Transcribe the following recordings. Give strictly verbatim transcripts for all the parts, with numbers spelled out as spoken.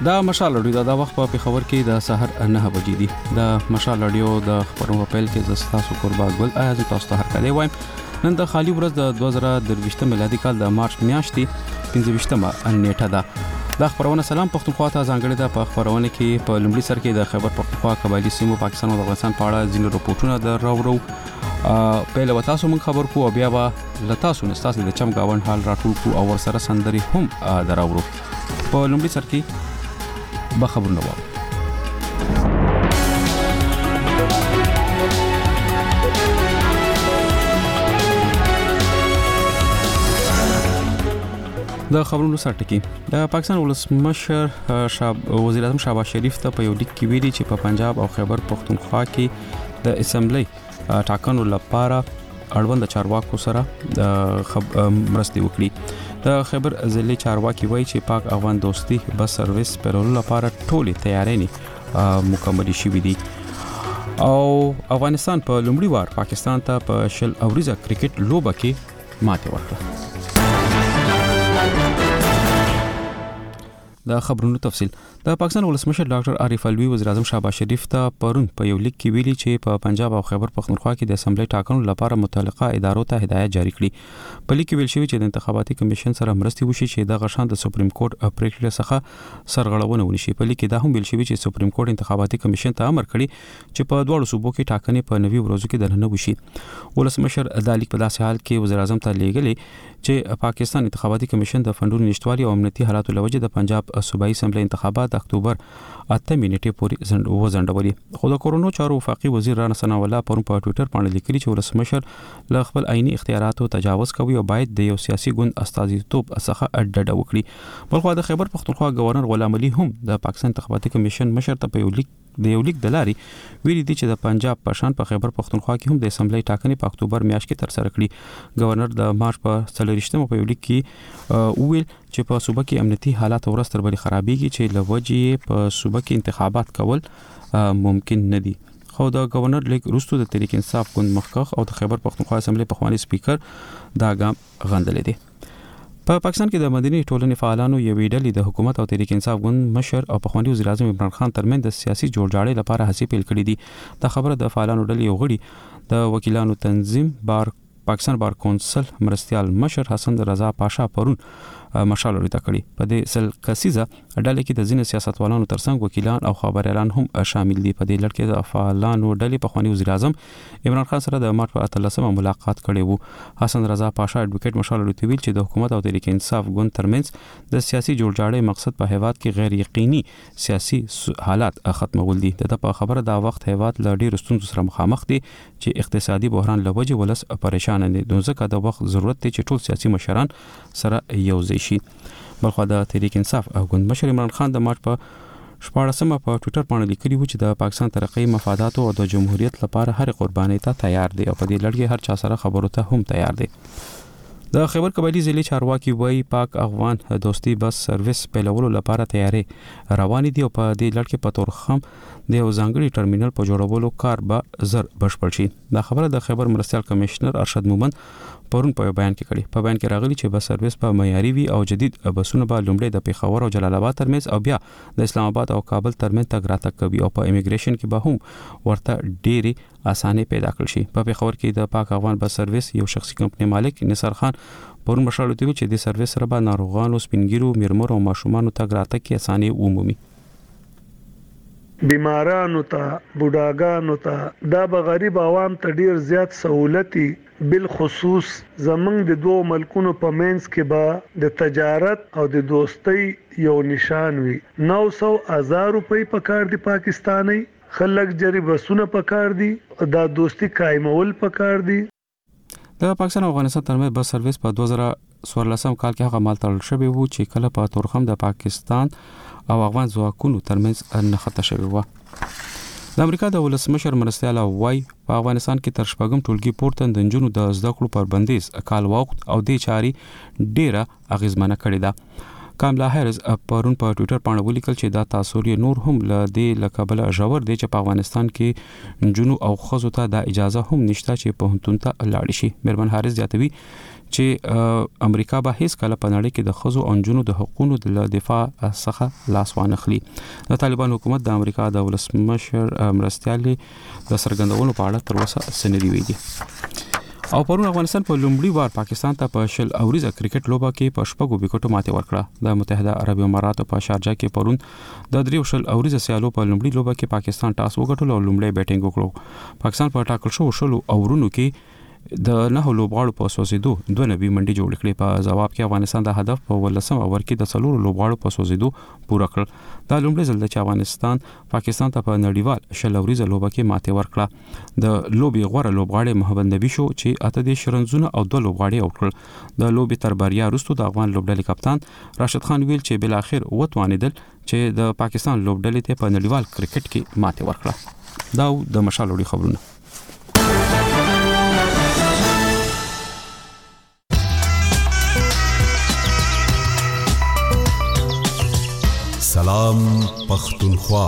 دا مشال رادیو د وخت په پیښور کې د سحر نه بجې دي. د مشال رادیو د خبرونو په پیل کې د تاسو قربان ګل آیا تاسو ته هر کله وایم نن د خالی ورځ د دوه زره درویشت میلادي کال د مارچ میاشتې پنځه ویشتمه نیټه ده. د خبرونه سلام پښتونخوا ته ځانګړي ده. په خبرونه کې په لومړي سر کې د خیبر پښتونخوا قبایلی سیمو پاکستان او افغانستان په اړه ځینې رپورټونه د راوړو. په لوي تاسو مون خبر کو او بیا به لتا سو نستاسو د چم گاون حال راټول کو او ورسره سندري هم دراوړو. په لومړي سر کې به خبرونه وو. د خبرونو سرټکی د پاکستان ولسمشر شاه وزیر اعظم شهباز شریف ته په یو لیک کې ویلي چې په پنجاب او خیبر پښتونخوا کې د اسمبلی ټاکنو لپاره اړوند چارواکو سره مرستې وکړي. د خیبر ضلع چارواکي وایي چې پاک افغان دوستي بس سرویس پرولو لپاره ټولې تیارې مکمل شوې دي او افغانستان په لومړي وار پاکستان ته په شل اوریزه کرکټ لوبه کې ماته ورکړه. د خبرونو تفصیل د پاکستان ولسمشر ډاکټر عارف الوی وزیر اعظم شهباز شریف ته پرون په یو لیک کې ویلي چې په پنجاب او خیبر پښتونخوا کې د اسمبلی ټاکنو لپاره متعلقه ادارو ته هدایت جاری کړي. په لیک کې ویل شوی چې د انتخاباتي کمیشن سره مرستې وشي چې د غشان د سپریم کورټ پریکړې څخه سرغړونه ونشي. په لیک کې دا هم ویل شوی چې سپریم کورټ انتخاباتي کمیشن ته امر کړی چې په دوه صوبو کې ټاکنې په نوي ورځو کې دننه وشي. ولسمشر د لیک په داسې حال کې وزیر اعظم ته لیږلي چې پاکستان انتخاباتي کمیشن د فندونو نشټوالي او امنیتي حالاتو لوجه د پنجاب صوبایي اسمبلی انتخابات د اکتوبر اته نیټې پورې وځنډولي. خو د کورونو چارو وفاقي وزیر رانا ثنا الله پرون په ټوئیټر باندې لیکلي چې ولسمشر له خپل عیني اختیاراتو تجاوز کوي او باید د یو سیاسي ګوند استازیتوب څخه ډډه وکړي. بلخو د خیبر پښتونخوا گورنر غلام علي هم د پاکستان انتخاباتي کمیشن مشر ته په یو لیک د یو لیک د لاري ویلي دي چې د پنجاب په شان په خیبر پښتونخوا کې هم د اسمبلی ټاکنې په اکتوبر میاشت کې تر سره کړي. گورنر د مارچ په څلورشتمه په یو لیک کې ویل چې په صوبه کې امنیتي حالات ورځ تر بلې خرابېږي چې لوجې په صوبه کې انتخابات کول ممکن نه دي. خو د گورنر لیک وروسته د تحریک انصاف ګوند مخکخ او د خیبر پښتونخوا اسمبلی په خواني سپیکر دا ګام غندلې دي. په پا پاکستان کې د مدني ټولنې فعالانو یوې ډلې د حکومت او تحریک انصاف ګوند مشر او پخوانی وزیر اعظم عمران خان ترمنځ د سیاسي جوړجاړي لپاره هڅې پیل کړې دي. دا خبره د فعالانو ډلې یو غړي د وکیلانو تنظیم بار پاکستان بار کونسل مرستيال مشر حسن رضا پاشا پرون مشال ورته کړی. په دې سل کسیزه ډلې کې د ځینې سیاستوالانو ترڅنګ وکیلان او خبريالان هم شامل دي. په دې لړ کې د فعالانو ډلې په خواني وزیر اعظم عمران خان سره د مارچ په اتلسمه ملاقات کړي وو. حسن رضا پاشا اډوکیټ مشال ورته ویل چې د حکومت او تحریک انصاف ګوند ترمنځ د سیاسي جوړجاړي مقصد په هیواد کې غیر یقیني سیاسي حالات ختمول دي. د په خبره دا وخت هیواد له ډیر ستونزو سره مخامخ دي چې اقتصادي بحران لوجه ولس پریشان دي. ځکه د وخت ضرورت دی چې ټول سیاسي مشران سره یوځای شي. بلخو د تحریک انصاف او ګوند مشر عمران خان د مارچ په شپاړسمه په ټوئیټر باندې لیکلي و چې د پاکستان ترقی مفادات او د جمهوریت لپاره هر قرباني ته تیار دی او په دې لړ کې هر چا سره خبرو ته هم تیار دی. د خیبر قبایلی ضلع چارواکي وایي پاک افغان دوستي بس سرویس پیلولو لپاره تیارې روان دي او په دې لړ کې په تورخم د یو ځانګړي ټرمینل په جوړولو کار به زر بشپړ شي. دا خبره د خیبر مرستيال کمشنر ارشد مومند پرون په بیان کې کړي. په بیان کې راغلي چې بس سرویس په معیاري وي او جدید بسونه به لومړی د پیښور او جلال آباد ترمنځ او بیا د اسلام آباد او کابل ترمنځ تګ راتګ کوي او په امیګریشن کې به هم ورته ډېری اسانه پیدا کړل شي. په پیښور کې د پاک افغان بس سرویس یو شخصي کمپنی مالک نثار خان پرون مشال ته وی چې د سرویس سره به ناروغانو سپینګیرو میرمر او ماشومان تګ راتګ کې اسانه عمومي بیمارانو ته بوډاګانو ته دا به غریب عوام ته ډیر زیات سہولتي بالخصوص زمنګ د دوه ملکونو په منځ کې به د تجارت او د دوستۍ یو نشان وي. نو سو هزار روپۍ په کار دی پاکستاني خلک جری بسونه په کار دی دا دوستي قائمول په کار دی. د پاکستان او افغانستان ترمنځ بس سرویس په دوه زره څوارلسم کال کې هغه مال تړل شوی وو چې کله په تورخم د پاکستان او افغان ځواکونو ترمنځ نښته شوی و. د امریکا د ولسمشر مرستيال وای په افغانستان کې تر شپږم ټولګي پورته د نجونو د زده کړو پر بندیز کال وخت او د چاري ډیره اغیزمنه کړې ده. کاملا هریس پرون په ټوئیټر باندې ولیکل چې دا تاثیر نور هم ل دې لکبل ژور دی چې په افغانستان کې جنو او خزو ته د اجازه هم نشته چې په هنتون ته لاړ شي. میرمن هریس زیاتوي چې امریکا به هیڅ کله په نړۍ کې د خزو او جنو د حقوقو د دفاع څخه لاس وانه خلي. د طالبان حکومت د امریکا د ولسمشر مرستيالي د سرګندونو په اړه تر اوسه سندري ویلي. او پرون افغانستان په لومړي وار پاکستان ته په شل اوریزه کرکټ لوبه کې په شپږو وکټو ماتې ورکړه. د متحده عربي اماراتو په شارجه کې پرون د دریو شل اوریزه سیالو په لومړي لوبه کې پاکستان ټاس وګټل او لومړی بیټینګ وکړو. پاکستان په ټاکل شو شلو اورونو کې د نه لوبغاړو په سوزیدو دوه نوي منډي جوړ کړې. په جواب کې افغانستان د هدف په ولسم اور کې د څلور لوبغاړو په سوزیدو پوره کړ. دا لومړی ځل چې افغانستان پاکستان ته په نړیوال شل اوریزه لوبه کې ماتې ورکړه. د لوبي غوړه لوبغاړي محمد نبی شو چې اته د شرنزونه او دوه لوبغاړي اوټل. د لوبي تر بریا وروسته د افغان لوبډلې کپتان راشد خان ویل چې بل اخر وتوانیدل چې د پاکستان لوبډلې ته په نړیوال کرکټ کې ماتې ورکړه. دا د مشال وړي خبرونه. سلام پختونخوا.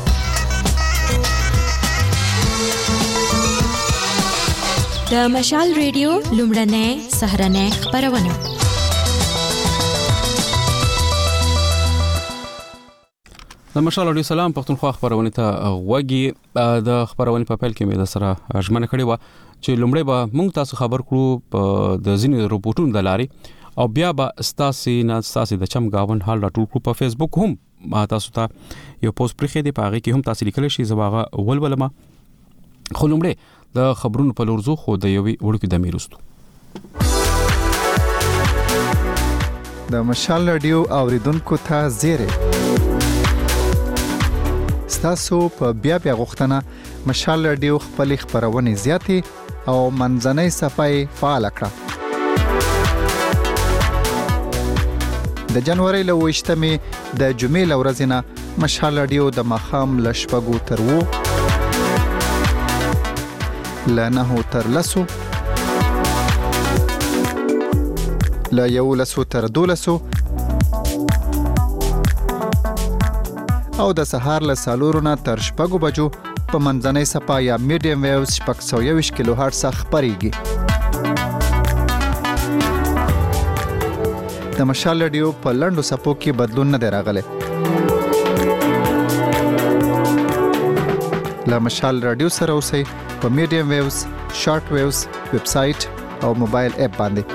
د مشال ریډیو لومړنۍ سهرنۍ خبرونه. د مشال ریډیو سلام پختونخوا خبرونه ته وګي. د خبرونه په پیل کې مې د سره ژمنه کړې و چې لومړی به موږ تاسو خبر کړو په د ځینې رپورټونو د لارې او بیا به ستاسو نه ستاسو د چم گاون حال راټول کړو. په فیسبوک هم ما تاسو ته یو پوسټ پرې دی، پاره کې هم تاسو لیکلی شئ زواغه ولولما. خو لومړی د خبرونو په لورزو خو د یوې وړوکی د میرستو د مشال رادیو اوریدونکو ته زیره ستاسو په بیا بیا غوښتنه مشال رادیو خپل خبرونه زیاتې او منځنۍ صفای فعال کړه. د جنوري له وشتمې د جمعې لورځ نه مشال رادیو د مخام لشپګو تر وو لنه تر لسو لا یو لسو تر دولسو او د سهار له سالورونه تر شپږو بجو په منځنۍ صفا یا میډیم ویوز شپږ سوه یوویشت کیلو هرتز خپرېږي. د مشال رادیو په لنډو صفو کې بدلون نه دی راغلی. له مشال رادیو سره اوسئ په میډیم ویوز، شارټ ویوز، ویب سایټ او موبایل اپ باندې.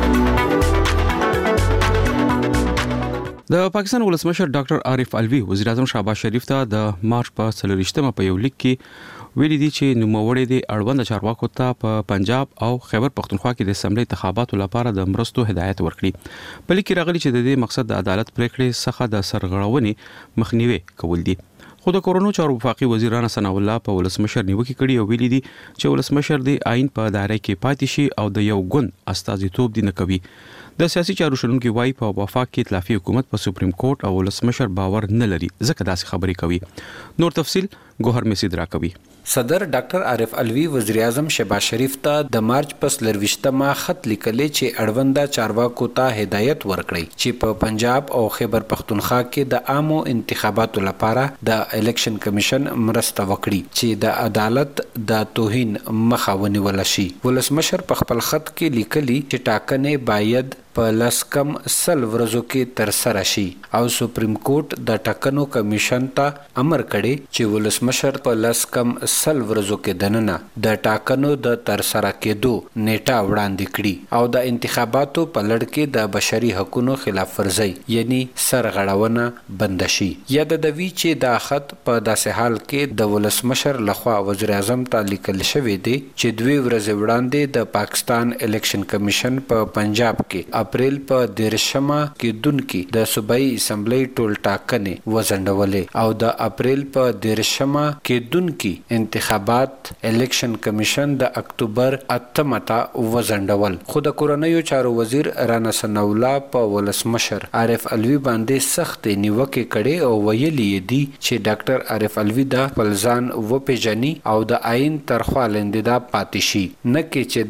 د پاکستان ولسمشر ډاکټر عارف الوی وزیر اعظم شهباز شریف ته د مارچ په څلورویشتمه په یو لیک کې ویلي دي چې نوموړی د اړوند چارواکو ته په پنجاب او خیبر پختونخوا کې د اسمبلی انتخاباتو لپاره د مرستو هدایت ورکړي. په لیک کې راغلي چې د دې مقصد د عدالت پریکړې څخه د سرغړونې مخنیوي کول دي. خو د کورونو چارو وفاقي وزیر رانا ثنا الله په ولسمشر نیوکه کړي او ویلي دي چې ولسمشر د آئین په دایره کې پاتې شي او د یو ګوند استازیتوب دي نه کوي. د سیاسي چارو شلونکو وايي په وفاق کې ائتلافي حکومت په سپریم کورټ او ولسمشر باور نه لري ځکه داسې خبرې کوي. نور تفصيل ګوهر میسید را کوي. صدر ډاکټر عارف الوی وزیر اعظم شهباز شریف ته د مارچ په څلورویشتمه خط لیکلی چې اړونده چارواکو ته هدایت ورکړي چې په پنجاب او خیبر پختونخوا کې د عامو انتخاباتو لپاره د الیکشن کمیشن مرسته وکړي چې د عدالت د توهین مخه ونیول شي. ولسمشر په خپل خط کې لیکلي چې ټاکنې باید په لسکم سل ورځو کې تر سره شي او سپریم کورټ د ټاکنو کمیشن ته امر کړي چې ولسمشر په لسکم سل ورځو کې دننه د ټاکنو د تر سره کېدو نیټه وړاندې کړي او د انتخاباتو په لړ کې د بشري حقوقو خلاف ورزي یعنی سرغړونه بند شي. یادوي چې دا خط په داسې حال کې د ولسمشر لخوا وزیر اعظم ته لیکل شوی دی چې دوی ورځې وړاندې د پاکستان الیکشن کمیشن په پنجاب کې اپریل په دیرشمه کې دونکو د صوبایي اسمبلی ټول ټاکنې وزندولې او د اپریل په دیرشمه کې دونکو انتخابات الیکشن کمیشن د اکتوبر اتمه ته وزندول. خو د کورنیو چارو وزیر رانا ثنا الله په ولسمشر عارف الوی باندې سخت نیوکه کړي او ویلي دي چې ډاکټر عارف الوی د خپل ځان و پیژني او د آئین ترخوا لنده پاتې شي نه کې چې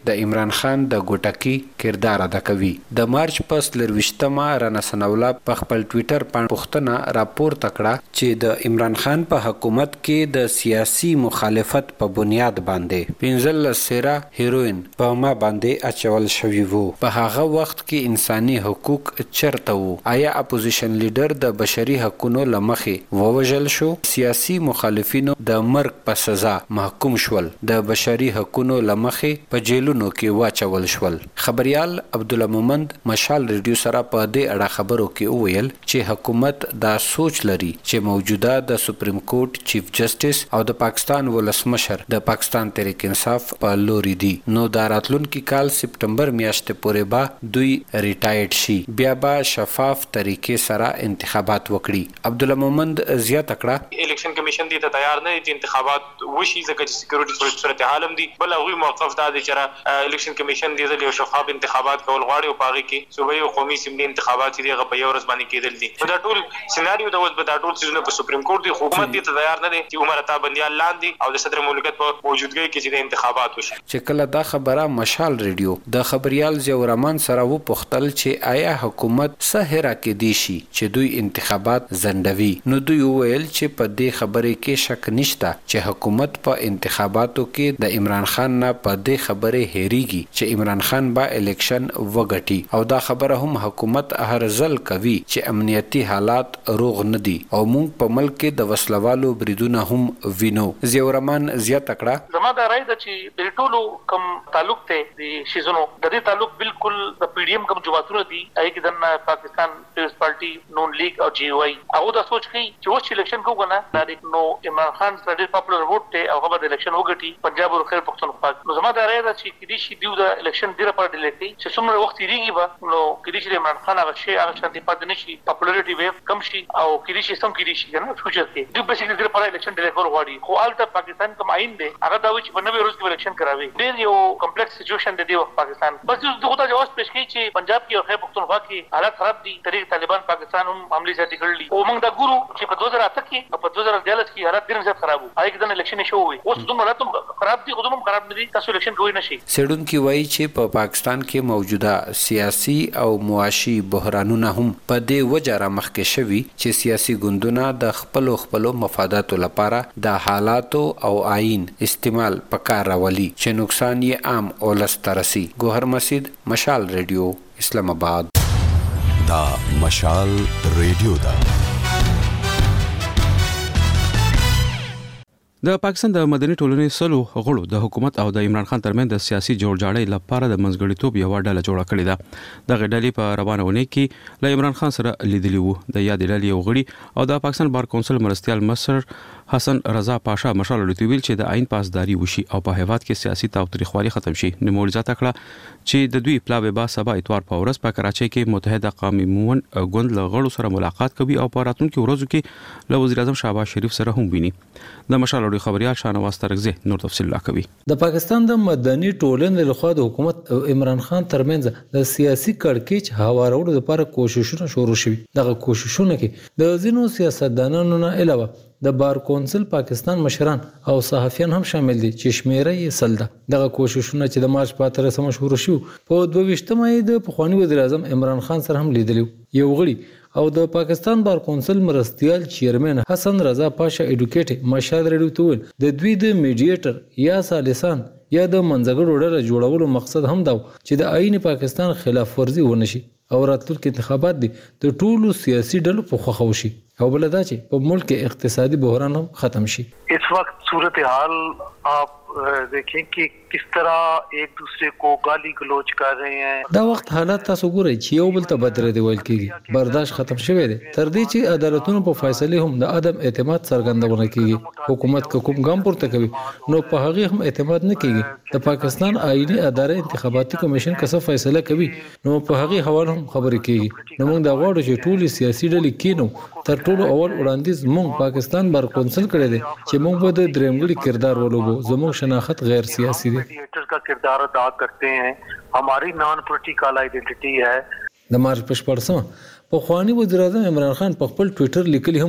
د عمران خان د ګوټکی کردار ادا کوي. د مارچ پس لرويشتمه رانا سنولا په خپل ټوئیټر باندې پوښتنه راپور تکړه چې د عمران خان په حکومت کې د سیاسي مخالفت په بنیاد باندې پنځل سره هیروین په ما باندې اچول شوی وو. په هغه وخت کې انساني حقوق چرته وو؟ آیا اپوزیشن لیډر د بشري حقوقو لمخې ووژل شو؟ سیاسي مخالفینو د مرګ په سزا محکوم شول، د بشري حقوقو لمخې په جیلونو کې واچول شول. خبريال عبدالله مومند مشال ریډیو سره په دې اړه خبرو کې وویل چې حکومت دا سوچ لري چې موجوده د سپریم کورټ چیف جسټس او د پاکستان ولسمشر د پاکستان تحریک انصاف په لوري دي، نو د راتلونکي کال سپټمبر میاشتې پورې به دوی ریټایرډ شي، بیا به شفاف طریقې سره انتخابات وکړي. عبدالله مومند زیاته کړه الیکشن کمیشن دې ته تیار نه دي انتخابات وشي ځکه چې سکیورټي صورت حال هم دي. بل هغوی موقف دا دی چې الیکشن کمیشن دې ځل یو شفاف انتخابات کول غواړي او په هغې کې صوبایي او قومي اسمبلي انتخابات دي هغه په یو ورځ باندې کېدل دي. په دا ټول سیناریو د اوس په دا ټول څیزونه په سپریم کورټ دی، حکومت دې ته تیار نه دی چې عمر عطا بندیال لاندې او د صدر مملکت په موجودګۍ کې چې د انتخابات وشي. چې کله دا خبره مشال ریډیو د خبريال ضیاء الرحمن سره و پوښتل چې آیا حکومت سهرا کې دی شي چې دوی انتخابات زندوي، نو دوی وویل چې په دې خبرې کې شک نشته چې حکومت په انتخاباتو کې د عمران خان نه په دې خبرې هېریږي چې عمران خان به الیکشن وګټي، او دا خبره هم حکومت هر ځل کوي چې امنیتي حالات روغ نه دي او موږ په ملک کې د وسلوالو بریدونه هم وینو. ضیاء الرحمن زیاته کړه زما دا رائے ده چې د ټولو کم تعلق ته د شیزونو د دې تعلق بالکل د پی ډی ایم کم جماعتونو دي هغه کې د پاکستان پیپلز پارټي نون لیگ او جی واي هغه دا سوچ کوي چې اوس الیکشن کوو نه دا نو عمران خان سره ډېر پاپولر ووټ ته او هغه د الیکشن وګټي پنجاب او خیر پښتونخوا. نو زما دا رائے ده چې کدي شي دیو د الیکشن ډیره پر ډیلی کوي چې څومره وخت یېږي به نو کدي شي عمران خان هغه شی هغه شانتي پاتې نشي، پاپولریټي ویو کم شي او کدي شي سم کدي شي کنه فیوچر کې دوی بیسیکلی ډیره پر الیکشن ډیلی کول غواړي. خو البته پاکستان کوم آئین دی هغه دا وایي چې په نوې روز کې الیکشن کراوي. ډېر یو کمپلیکس سچویشن دی د پاکستان. بس دغه ته جواز پېښ کوي چې پنجاب کې او خیر پښتونخوا کې حالات خراب دي، طریق طالبان پاکستان هم حمله زیاتې کړلې او موږ دا ګورو چې په دوه زره اته کې او په دوه زره دیارلس کې حالات ډېر زیات خراب وو. هغه کې د الیکشن شو وي اوس دومره حالات خراب دي، خو دومره خراب نه دي تاسو الیکشن کوی نشي. سړونکي وایي چې په پاکستان کې موجوده سیاسي او معاشي بحرانونه هم په دې وجه رامخکې شوي چې سیاسي ګوندونه د خپلو خپلو مفاداتو لپاره د حالاتو او آئین استعمال پکار راولي چې نقصان یې عام اولس ته رسي. ګوهر مسید، مشال ریډیو، اسلام آباد. دا مشال ریډیو دا د پاکستان د مدني ټولنې سلو غړو د حکومت او د عمران خان ترمنځ د سیاسي جوړجاړي لپاره د منځګړیتوب یو ډله جوړه کړې ده. د غډلې په روانه ونې کې له عمران خان سره لیدلی وو. د یاد ډلې یو غړي او د پاکستان بار کونسل مرستيال مصر حسن رضا پاشا مشال لټویل چې د آئین پاسداري وشي او په هیواد کې سیاسي تاوتریخوالي ختم شي. نو ځا تکړه چې د دوی پلاوی با سبا اتوار په ورځ په کراچۍ کې متحده قومي مومن ګوند له غړو سره ملاقات کوي او په راتلونکي ورځو کې له وزیر اعظم شهباز شریف سره هم ویني. د مشال خبريال شانواز ترغزه نور تفصیل لا کوي. د پاکستان د مدني ټولنې لخوا د حکومت او عمران خان ترمنځ د سیاسي کړکېچ هوارولو لپاره کوششونه شروع شوي. دغه کوششونه کې د ځینو سیاستدانانو نه علاوه د بار کونسل پاکستان مشران او صحافیان هم شامل دي چې شمیره یې سل ده. دغه کوششونه چې د مارچ په اتلسمه شروع شو په دوه ویشتمه د پخوانی وزیر اعظم عمران خان سره هم لیدلی. یو غړي او د پاکستان بار کونسل مرستيال چیرمن حسن رضا پاشا اډوکیټ مشال ریډیو ته ویل د دوی د میډیټر یا سالسان یا د منځګړو ډله جوړولو مقصد هم دا چې د آئین پاکستان خلاف ورزي ونشي او راتلونکي انتخابات دي د ټولو سیاسي ډلو په خوښه وشي او بل دا چې په ملک کې اقتصادي بحران هم ختم شي. اس وقت صورتحال آپ دیکھیں کہ کس طرح ایک دوسرے کو گالی گلوچ کر رہے ہیں. دا وخت حالات تاسو ګورئ چې یو بل ته بدره دی ویل کیږي. برداشت ختم شوی دی تر دې چې عدالتونو په فیصله هم د عدم اعتماد څرګندونه کیږي. حکومت کوم ګام پورته کوي نو په هغه هم اعتماد نه کیږي. د پاکستان آئینی ادارې انتخاباتي کمیشن کسه فیصله کوي نو په هغه حواله هم خبرې کیږي. نو موږ دا غواړو چې ټول سیاسي ډلې کینو تر ټولو اول وړاندیز موږ پاکستان بار کونسل کړی دی چې موږ به د درېمګړي کردار ولوبو. زموږ شناخت غیر سیاسي دی. کا کردار ادا کرتے ہیں، ہماری نان پولیټیکل آئیډنټیټي ہے. د مارچ په شپږمه په خواني وزیر اعظم عمران خان په خپل ټوئیټر لیکلی هم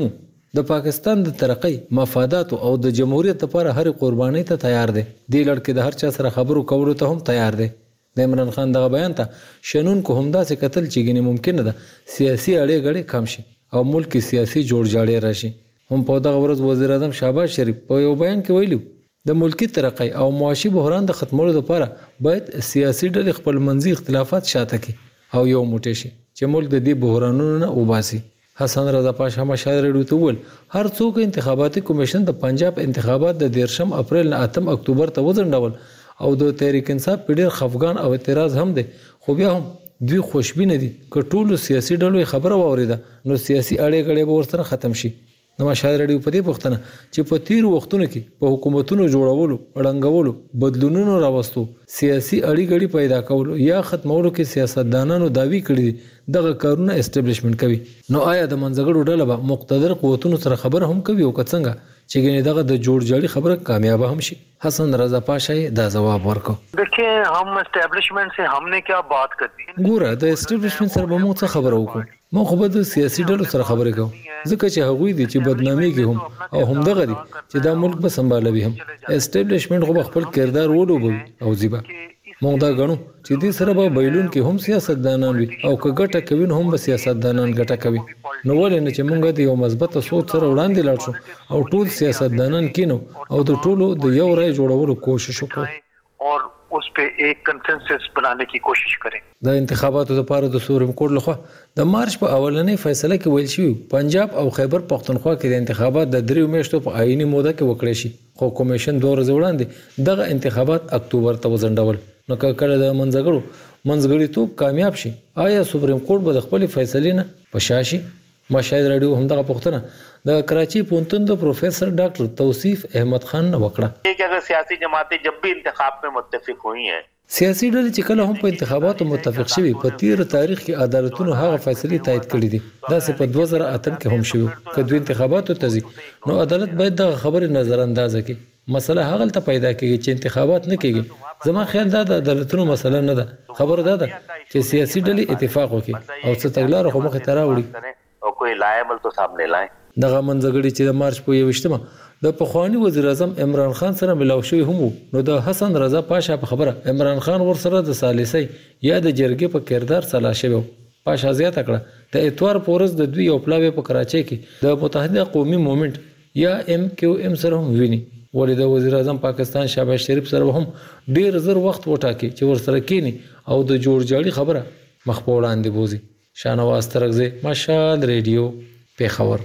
د پاکستان د ترقۍ مفادات او د جمهوریت لپاره هر قرباني ته تیار دی. دی لړ کې د هر چا سره خبرو کولو ته هم تیار دی. د عمران خان دغه بیان ته شنون کو همدا څه قتل چې ګنې ممکن ده سیاسي اړې غړې کم شي او ملک سیاسي جوړجاړی راشي. هم په دغه ورځ وزیر اعظم شهباز شریف په یو بیان کې ویلو د ملکی ترقۍ او معاشي بحران د ختمولو لپاره باید سیاسي ډلې خپل منځي اختلافات شاته کړي او یو موټی شي چې ملک د دې بحرانونو نه وباسي. حسن رضا پاشا مشال رډیو ته ول هر څوک انتخاباتي کمیشن د پنجاب انتخابات د دیرشم اپریل نه اتم اکتوبر ته وځنډول او د تحریک انصاف په ډیر خفګان او اعتراض هم دي. خو بیا هم دوی خوشبینه دي که ټولو سیاسي ډلو خبره واوریده نو سیاسي اړې غړې به ورسره ختم شي. نو مشال رډیو په دې پوښتنه چې په تیر وختونو کې په حکومتونو جوړولو اړنګولو بدلونونو راوستو سیاسي اړې غړي پیدا کولو یا ختمولو کې سیاستدانانو داوی کړی دغه کارونه اسټابلیشمنت کوي. نو آیا د منځګړو ډله به مقتدر قوتونو سره خبره هم کوي او څنګه چې ګنې دغه د جوړجاړي خبره کامیاب هم شي؟ حسن رضا پاشا دا جواب ورکړ. देखिए हम एस्टेब्लिशमेंट से हमने क्या बात कर दी ګوره د اسټابلیشمنت سره به موږ څه خبره وکړو. مو خو به د سیاسي ډلو سره خبرې کوو ځکه چې هغوی دي چې بدنامي کې هم او هم دغه دي چې دا ملک به سمبالوي هم. اسټابلیشمنت خو خپل کردار وډوبوي او زیبا موږ دا غنو چې دې سره به بیلون کې هم سیاستدانان وي او که ګټه کوي هم به سیاستدانان ګټه کوي. نو ولې نه چې موږ د یو مثبت سوچ سره وړاندې لاړ شو او ټول سیاستدانان کینو او د ټولو د یو رای جوړولو کوشش وکړو اور उस पे एक कंसेंसस बनाने की कोशिश करें. د انتخاباتو لپاره د سپریم کورټ لخوا د مارچ په اولنۍ فیصله کې ویل شوی پنجاب او خیبر پختونخوا کې د انتخابات د دریو میاشتو په آئینی موده کې وکړي شي. خو کمیشن دوه ورځې وړاندې دغه انتخابات اکتوبر ته وځنډول. نو کله د منځګړو منځګړیتوب کامیاب شي آیا سپریم کورټ به د خپل فیصلې نه پشاشي؟ مشاهد رادیو هم دغه پوښتنه د کراچي پونتون د پروفیسر ډاکټر توصیف احمد خان نه وکړه. कि अगर सियासी जमातें जब भी इंतखाब में मुत्तफिक हुई हैं سیاسي ډلې چې کله هم په انتخاباتو متفق شوي په تیر تاریخ کې عدالتونو هغه فیصلې تایید کړې دي. دا سه په دوه زره اتم کې هم شوی که دوی انتخاباتو ته ځي نو عدالت باید د خبرې نظر انداز کړي. مسله هغه ته پیدا کیږي چې انتخابات نه کیږي. زما خیال دا د عدالتونو مسله نه ده. خبر ده چې سیاسي ډلې اتفاق وکړي او څه تګلارې خو مخې ته راوړي او کوئی لایمل تو سامنے لائیں. دغه منځګړي چې د مارچ په یوشتمه د پخوانی وزیر اعظم عمران خان سره ملاو شوی هم نو د حسن رضا پاشا په خبره عمران خان ورسره د سالسي یا د جرګې په کردار سلا شوی. پاشا زیاته کړه د اتوار پورز د دوی یو پلاوی په کراچۍ کې د متحده قومي موومېنټ یا ایم کیو ایم سره هم ویني. ولې د وزیر اعظم پاکستان شهباز شریف سره هم ډیر زر وخت وټاکي چې ورسره کینی او د جوړجاړي خبره مخ په وړاندې بوزي. شانواز ترغزی مشال ریډیو پیښور.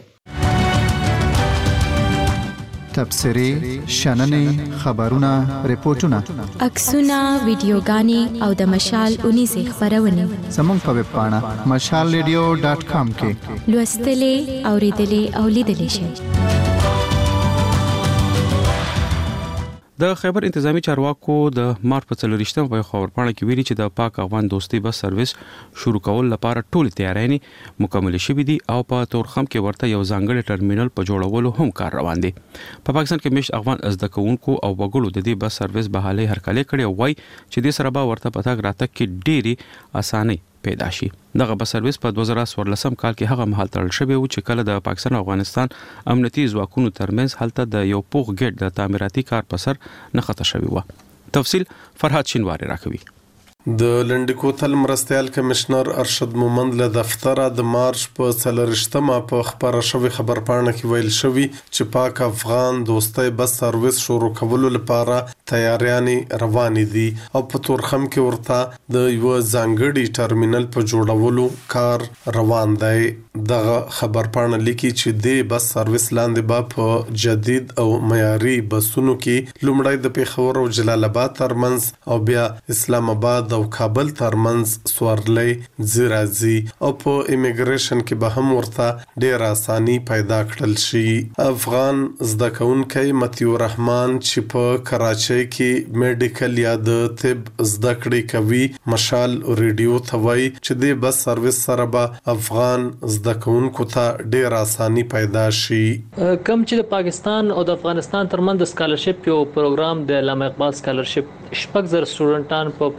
تبصری شننې خبرونه ریپورتونه عکسونه ویډیوګانې او د مشال اونې سه خبرونه زموږ په ویب پاڼه مشال ریډیو ډاټ کام کې لوستلې اوریدلې او لیدلې شئ. د خیبر انتظامی چارواکو د مارچ په څلورشتمه په خبرپاڼه کې ویلي چې د پاک افغان دوستي بس سرویس شروع کول لپاره ټول تیارانې مکمل شوې دي او په تورخم کې ورته یو ځانګړی ټرمینل په جوړولو هم کار روان دي. په پاکستان کې مش افغان زده کوونکو او وګړو د دې بس سرویس بحالي هرکلی کړي او وای چې د سره به ورته پتاګ راته کې ډېری اساني پیدا شي. دغه بس سرویس په دوه زره څوارلسم کال کې هغه مهال تړل شوی و چې کله د پاکستان او افغانستان امنیتي ځواکونو ترمنځ هلته د یو پوغ ګټ د تعمیراتي کار په سر نه خطا شوی و. تفصیل فرهاد شینواری راکوي. د لنډکوتل مرستيال کمشنر ارشد مومند له دفتره د مارچ په څلورشتمه په خبره شوی خبرپاڼه کې ویل شوی چې پاک افغان دوستي بس سرویس شروع کولو لپاره تیاریانې روان دي او په تورخم کې ورته د یو ځانګړي ټرمینل په جوړولو کار روان دی. دغه خبرپاڼه لیکي چې د بس سرویس لاندې به په جدید او معیاري بسونو کې لومړی د پیښور او جلال آباد ترمنځ او بیا اسلام آباد او کابل ترمنځ سورلۍ زیرازي او په ایمیګریشن کې به هم ورته ډیر اساني پیدا کړل شي. افغان زده کوونکی متیو رحمان چې په کراچۍ کې میډیکل یا د طب زده کړې کوي مشال ریډیو ته وایي چې د بس سرویس سره به افغان زده کوونکو ته ډیر اساني پیدا شي. کم چې د پاکستان او د افغانستان ترمنځ د سکالرشپ یو پروګرام د علامه اقبال سکالرشپ شپږ زره سټوډنټان په پاکستاني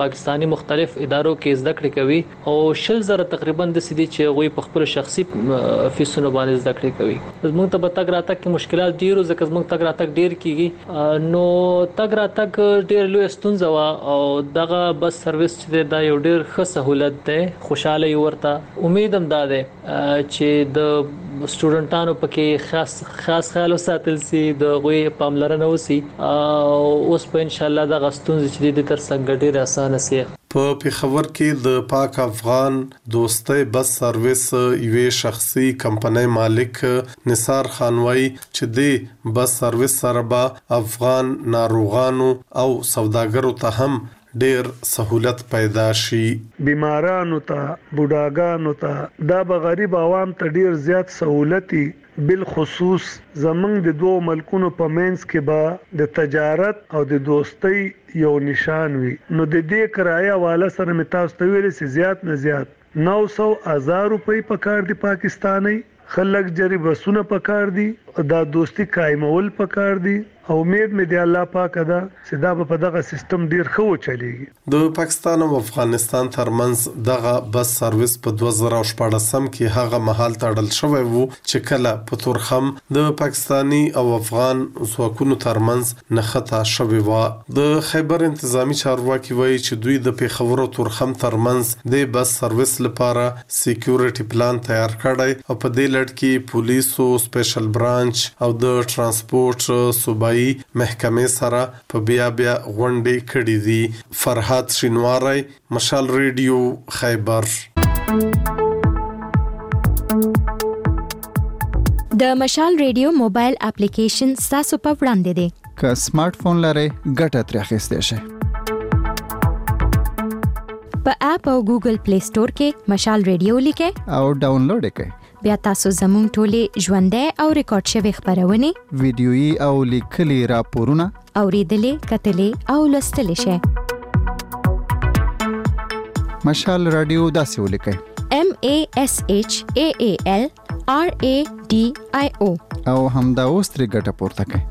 پاکستاني مختلف ادارو کې زده کړې کوي او شل زره تقریبا د سدي چې غوي په خپل شخصي فیسونو باندې زده کړې کوي. زموږ ته به تګ راتګ کې مشکلات ډیرو ځکه زموږ تګ راتګ ډیر کیږي نو تګ راتګ ډیر لوی ستونزه وا او دغه بس سرویس چې دا یو ډیر ښه سہولت ده. خوشاله ورته امید هم ده چې د سټوډنټانو پکې خاص خاص خیال ساتل سي د غوي پاملرنه وسی او اوس په ان شاء الله د غستون چې د تر څنګه ډیر اسانه سي. په پیښور کې د پاک افغان دوستۍ بس سرویس یوې شخصي کمپنۍ مالک نثار خان وایي چې د بس سرویس سره به افغان ناروغانو او سوداګرو ته هم ډیر سہولت پیدا شي. بیمارانو ته بوډاګانو ته دا به غریب عوام ته ډیر زیات سہولتي بالخصوص زمنګ د دوه ملکونو په منځ کې به د تجارت او د دوستۍ یو نشان وي. نو د دې کرایه والا سره متاس ته ویل سي زیات نه زیات نو سو هزار روپۍ په کار دی پاکستاني خلک جری بسونه په کار دی دا دوستی قائمول په کار دی او امید مې دی الله پاک دا چې دا په دغه سیستم ډیر ښه وچلېږي. د پاکستان او افغانستان ترمنځ دغه بس سرویس په دوه زره شپږم کې هغه مهال تړل شوی وو چې کله په تورخم د پاکستانی او افغان ځواکونو ترمنځ نښته شوی و. د خیبر انتظامی چارواکي وایي چې دوی د پیښور او تورخم ترمنځ د بس سرویس لپاره سکیورټي پلان تیار کړی او په دې لړ کې پولیسو سپیشل برانچ او د ترانسپورت صوبایي محکمې سره په بیا بیا غونډې کړې دي. فرحات شینواری، مشال ریډیو، خیبر. د مشال ریډیو موبایل اپلیکیشن تاسو په وړاندې دی. که سمارټ فون لرئ ګټه ترې اخیستی شئ. په اپ او ګوګل پلی سٹور کې مشال ریډیو لیکئ او ډاونلوډ یې کړئ. بیا تاسو زموږ ټولې ژوندۍ او ریکارډ شوی خبرونه ویډیويي او لیکلي راپورونه اوریدلې کتلې او لوستلې شئ. مشال رادیو داسې ولیکئ M A S H A A L R A D I O او همدا اوس ترې ګټه پورته کړئ.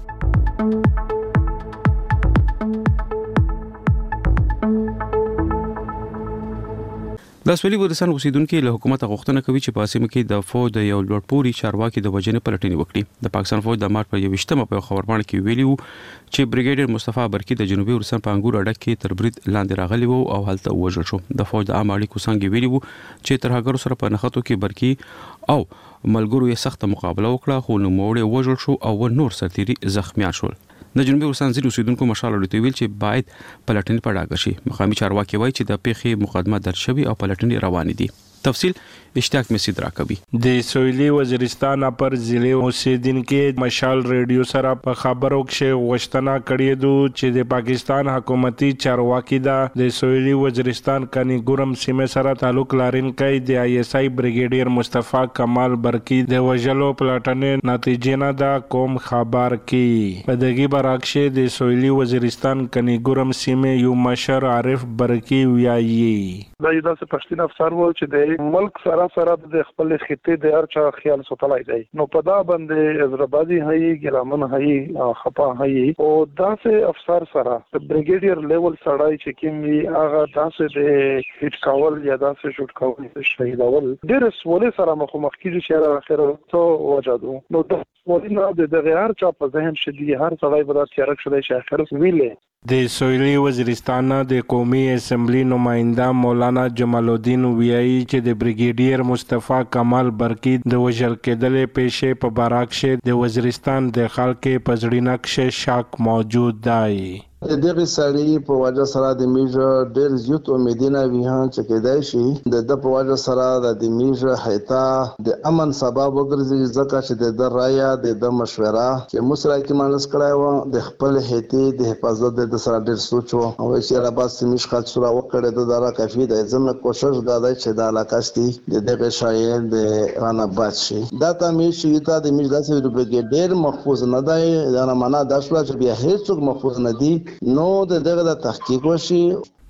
د سویلي ورستان اوسیدونکو له حکومت غوښتنه کوي چې په سیمه کې د فوج د یو لوړپوړي چارواکي د وجنې پلټنې وکړي. د پاکستان فوج د مارچ پر یوویشتمه په خبرپاڼه کې ویلي وو چې بریګیډیر مصطفی برکی د جنوبي ورستان په انګور اډه کې تر برید لاندې راغلی وو او هلته وژل شو. د فوج د عام اړیکو څنګه ویلي وو چې ترهګرو سره په نښتو کې برکی او ملګرو یې سخت مقابله وکړه خو نو موړې وژل شو او نور سرتيري زخمیان شول. د جنوبي ورستان ځینې اوسیدونکو مشال اړیته ویل چې باید پلټنې په ډاګه شي. مقامي چارواکي وایي چې د پیښې مقدمه درج شوې او پلټنې روانې دي. تفصیل اشتیاق مسید راکوي. د سویلي وزیرستان پر ضلع اوسیدونکو مشال ریډیو سره په خبرو کې غوښتنه کړې ده چې د پاکستان حکومتي چارواکي د سویلي وزیرستان کني ګورم سیمه سره تعلق لرونکي د آی ایس آی بریګیډیر مصطفی کمال برکی د وژلو پلټنې نتیجې نه دا کوم خبر کې په دغه برعکس د سویلي وزیرستان کني ګورم سیمه یو مشر عارف برکی ویایي دا یو داسې پښتون افسر و چې د ملک سره سره د خپل خطې د هر چا خیال ساتلای دی. نو په دا باندې حیدرآبادي هي ګرامن هي خپا هي او داسې افسر سره د بریګیډیر لیول سړای چې کومي هغه داسې د هیڅ کول یا داسې شوټ کول شهیدول ډېر سوالې سره مخ مخ کیږي چې اخر ته وجادو. نو د سوالونه د دغه هر چا په ذهن شدي هر سړی به دا تیار کړی چې اخر ویلې. د سویلي وزیرستان د قومي اسمبلی نماینده مولانا جمال الدین ویایي چې د بریګیډیر مصطفی کمال برکی د وژل کېدلې پیښې په برعکس د وزیرستان د خلکو په زړه نقش شک موجود دی. د دغه سړي په وجه سره د میژه ډېر زیات امیدونه ویهان چې کېدای شي د د په وجه سره د میژه حیتا د امن سبب وګرځي ځکه چې د رایا د مشوره چې مسره کې مانس کړای و د خپل هیتي د حفاظت د سره ډېر سوچ و او چې را باز سیمش خاص سره وکړه د دارا کافي د زموږ کوشش غواړي چې د علاقاستي د دغه شاید د انا بچي دا ته می شي ته د میژه د بریګیډیر محفوظ نه دی دا نه معنا دا شو چې بیا هیڅ محفوظ نه دی. نو د دغه د تحقیق وشي.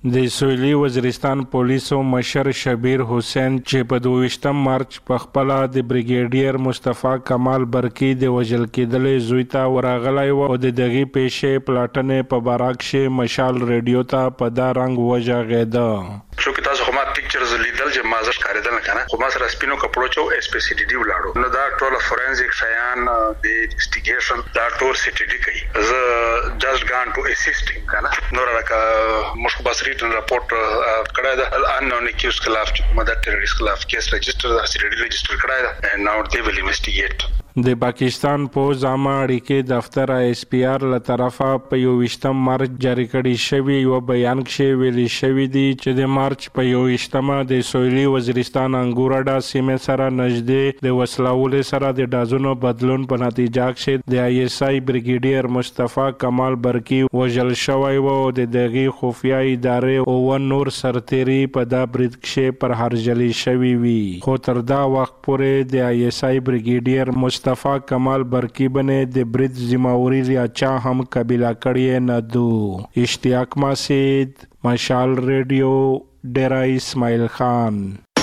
د سویلي وزیرستان پولیسو مشر شبیر حسین چې په دویشتم مارچ په خپل د بریګیډیر مصطفی کمال برکی د وژل کېدلې زوی ته ورغلی و او د دغه پیښې پلاټنې په باراک کې مشال ریډیو ته په دا رنگ وژغېده. شو کې تاسو کومه پکچرز لیدل چې مازه کاریدل کنه خو ما سره سپینو کپړو چو اس پی سی ډي ډي ولاړو نو دا ټول فورنزیک شیان د انویسټیګیشن دا ټول سی ټي ډي کوي زه جاست ګان ټو اسیسټینګ کنه نور راکا مشکو بس ریټن راپورټ کړه دا ان نو نیکیوس خلاف مدد ټیرریست خلاف کیس رجسٹر دا سی ټي ډي رجسٹر کړه دا and now they will investigate. د پاکستان پوز عامه اړیکې دفتر ایس پی آر له طرفه په یوویشتم مارچ جاری کړي شوی یو بیان کې ویلي شوی دی چې د مارچ په یوویشتمه د سویلي وزیرستان انګورډا سیمې سره نږدې د وسلاولې سره د ډازونو بدلون په نتیجه کې د آی ایس آی بریګیډیر مصطفی کمال برکی وژل شوی و او د دغه خفیه ادارې او نور سرتيري په دا برید کې پر هرجلی شوی وی خو تر دا وخت پورې د آی ایس آی بریګیډیر مصطفی کمال برکی بنه د برید ذمہواری یا چا هم قبیله کړی نه دو. اشتیاق ماسید، مشال ریډیو، ډیرا اسماعیل خان.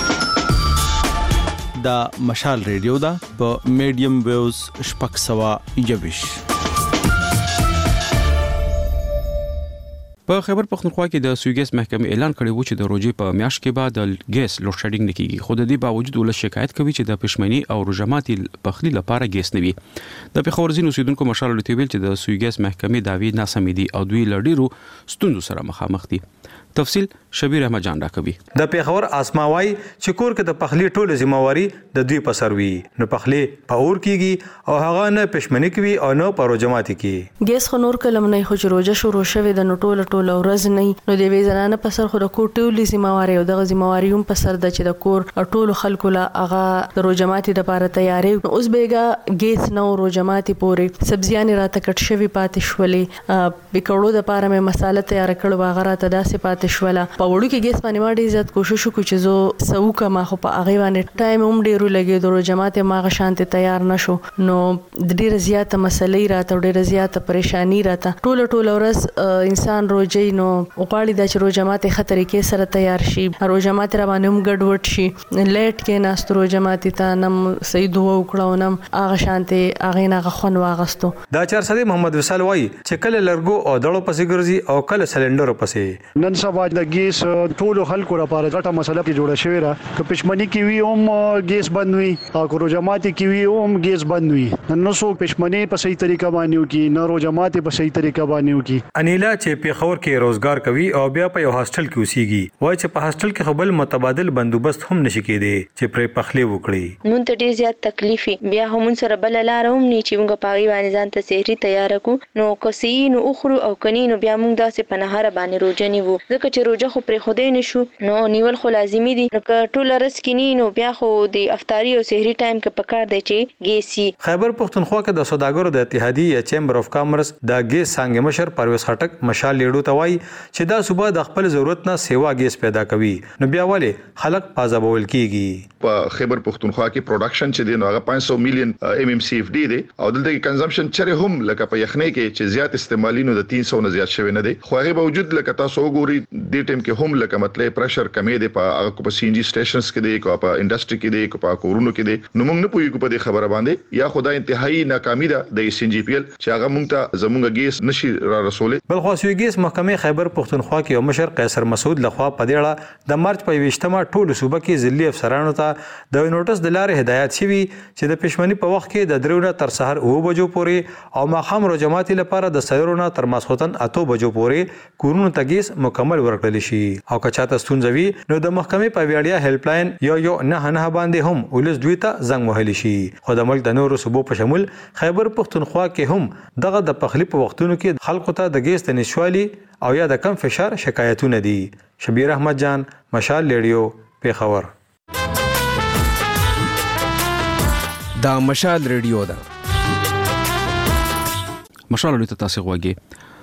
دا مشال ریډیو دا په میډیم ویوز شپږ سوه یوویش. په خیبر پختونخوا کې د سوی ګیس محکمې اعلان کړی و چې د روزي په میاشت کې بعد د ګیس لوډ شیډینګ نه کیږي خو د دې باوجود ول شکایت کوي چې د پښمنۍ او روجماتي پخلی لپاره ګیس نه وي. د پیښور ځینو اوسیدونکو مشال لټوي چې د سوی ګیس محکمې داوی ناسمې دي او دوی لړډیرو ستوندو سره مخامخ دي. تفصیل شبیر احمد جان راکوي. د پیښور اسماوي چې کور کې د پخلی ټوله ذمہواری د دوی په سر وي نو پخلی په اور کیږي او هغه نه پښمنۍ کوي او نه پروجماتي کوي. ګیس خو نور کلم نه خو روزه شروع شوه د نټوله ټوله ورځ نه نو د وی زنانه په سر خو د کور ټوله ذمہواری او د ذمہواری هم په سر د چې د کور ټولو خلکو لا هغه د روجماتي لپاره تیاری اوس بیګه ګیس نو روجماتي پورې سبزیان راته کټ شوی پاتې شولې بکړو د لپاره مې مساله تیار کړو هغه راته داسې پاتې شولا په وړو کې ګیس باندې ما ډیر زیات کوشش وکړ چې زه سوکه ما خو په هغه باندې ټایم هم ډیرو لګي د جماعت ما غ شانته تیار نشو نو ډیر زیات مسلې راته ډیر زیات پریشانی راته ټوله ټوله ورځ انسان روزي نو وقاړي د چرو جماعت خطرې کې سره تیار شي رو جماعت را باندې هم ګډوډ شي لیټ کې ناسترو جماعت ته نم سید وکړو نم هغه شانته هغه نه غخون واغستو. دا چار سړي محمد وصال وای چې کله لرګو او دړو پسې ګرځي او کله سلندر پسې. نن سبا د ګیس ټولو خلکو لپاره غټه مسله کې جوړه شوې ده چې پښمنۍ کې وی هم ګیس بند وي او کورو جماعت کې وی هم ګیس بند وي نو څو پښمنۍ په صحیح طریقه باندې وکي نو رو جماعت په صحیح طریقه باندې وکي. انیلا چې په خور کې روزګار کوي او بیا په یو هاستل کې اوسېږي وای چې په هاستل کې خپل متبادل بندوبست هم نشي کېدی چې پر پخلی وکړي. مونږ ته ډیر زیات تکلیف بیا هم سره بل لار هم نه چې موږ پاغي باندې ځان ته سحری تیار کو نو کسین او اخرو او کنینو بیا موږ داسې پنهاره باندې روجنی وو ځکه چې روجه خو پر خدای نشو نو نیول خو لازمي دي نو ټول رسکینی نو بیا خو د افطاری او سحری ټایم کې پکار دی چې ګیسي. خیبر پختونخوا کې د سوداګرو د اتحادیه چیمبر اف کامرس د ګیس څنګه مشر پرویز خټک مشال لیډو ته وای چې دا صوبه د خپل ضرورت نه سیوا ګیس پیدا کوي نو بیا ولې خلک پازابول کیږي. په خیبر پختونخوا کې پروډکشن چې دی نو هغه پنځه سوه میلیون ایم ایم سی اف ډي دی او دلته کې کنزمپشن چره هم لکه په یخنۍ کې چې زیات استعمالینو د تین سوه نه زیات شوی نه دی خو هغه باوجود لکه تاسو وګورئ د ټیم کې هم لکه مطلب پرشر کمې دی په هغه په سی ان جی سټیشنز کې دی کو په انډستری کې دی کو په کورونو کې دی نو موږ نه پوهیږو په دې خبره باندې یا خدای انتهایی ناکامي ده د سی ان جی پی ال چې هغه موږ ته زموږ ګیس نشي را رسولې. بل خو سوی ګیس محکمې خیبر پختونخوا کې یو مشر قیصر مسعود لخوا په دې اړه د مارچ په یوویشتمه ټولو صوبه کې ضلعي افسرانو ته د نوټس د لارې هدایت شوی چې د پښمنۍ په وخت کې د درونه تر سحر اوه بجو پورې او ماښام رو جماعتي لپاره د سیرونه تر ماسخوتن اته بجو پورې کورونو ته ګیس مکمل ورکړل شي او که چاته ستونزه وي نو د محکمې په ویاړیا هیلپ لاین یو یو نه نه باندې هم ولس دوی ته زنګ وهلی شي. خو د ملک د نورو صوبو په شمول خیبر پختونخوا کې هم دغه د پخلی په وختونو کې خلکو ته د ګیس د نشوالي او یا د کم فشار شکایتونه دي. شبیر احمد جان، مشال لیډیو، پیښور. دا مشال ریډیو ده. مشال ریډیو ته تاسو غوږی.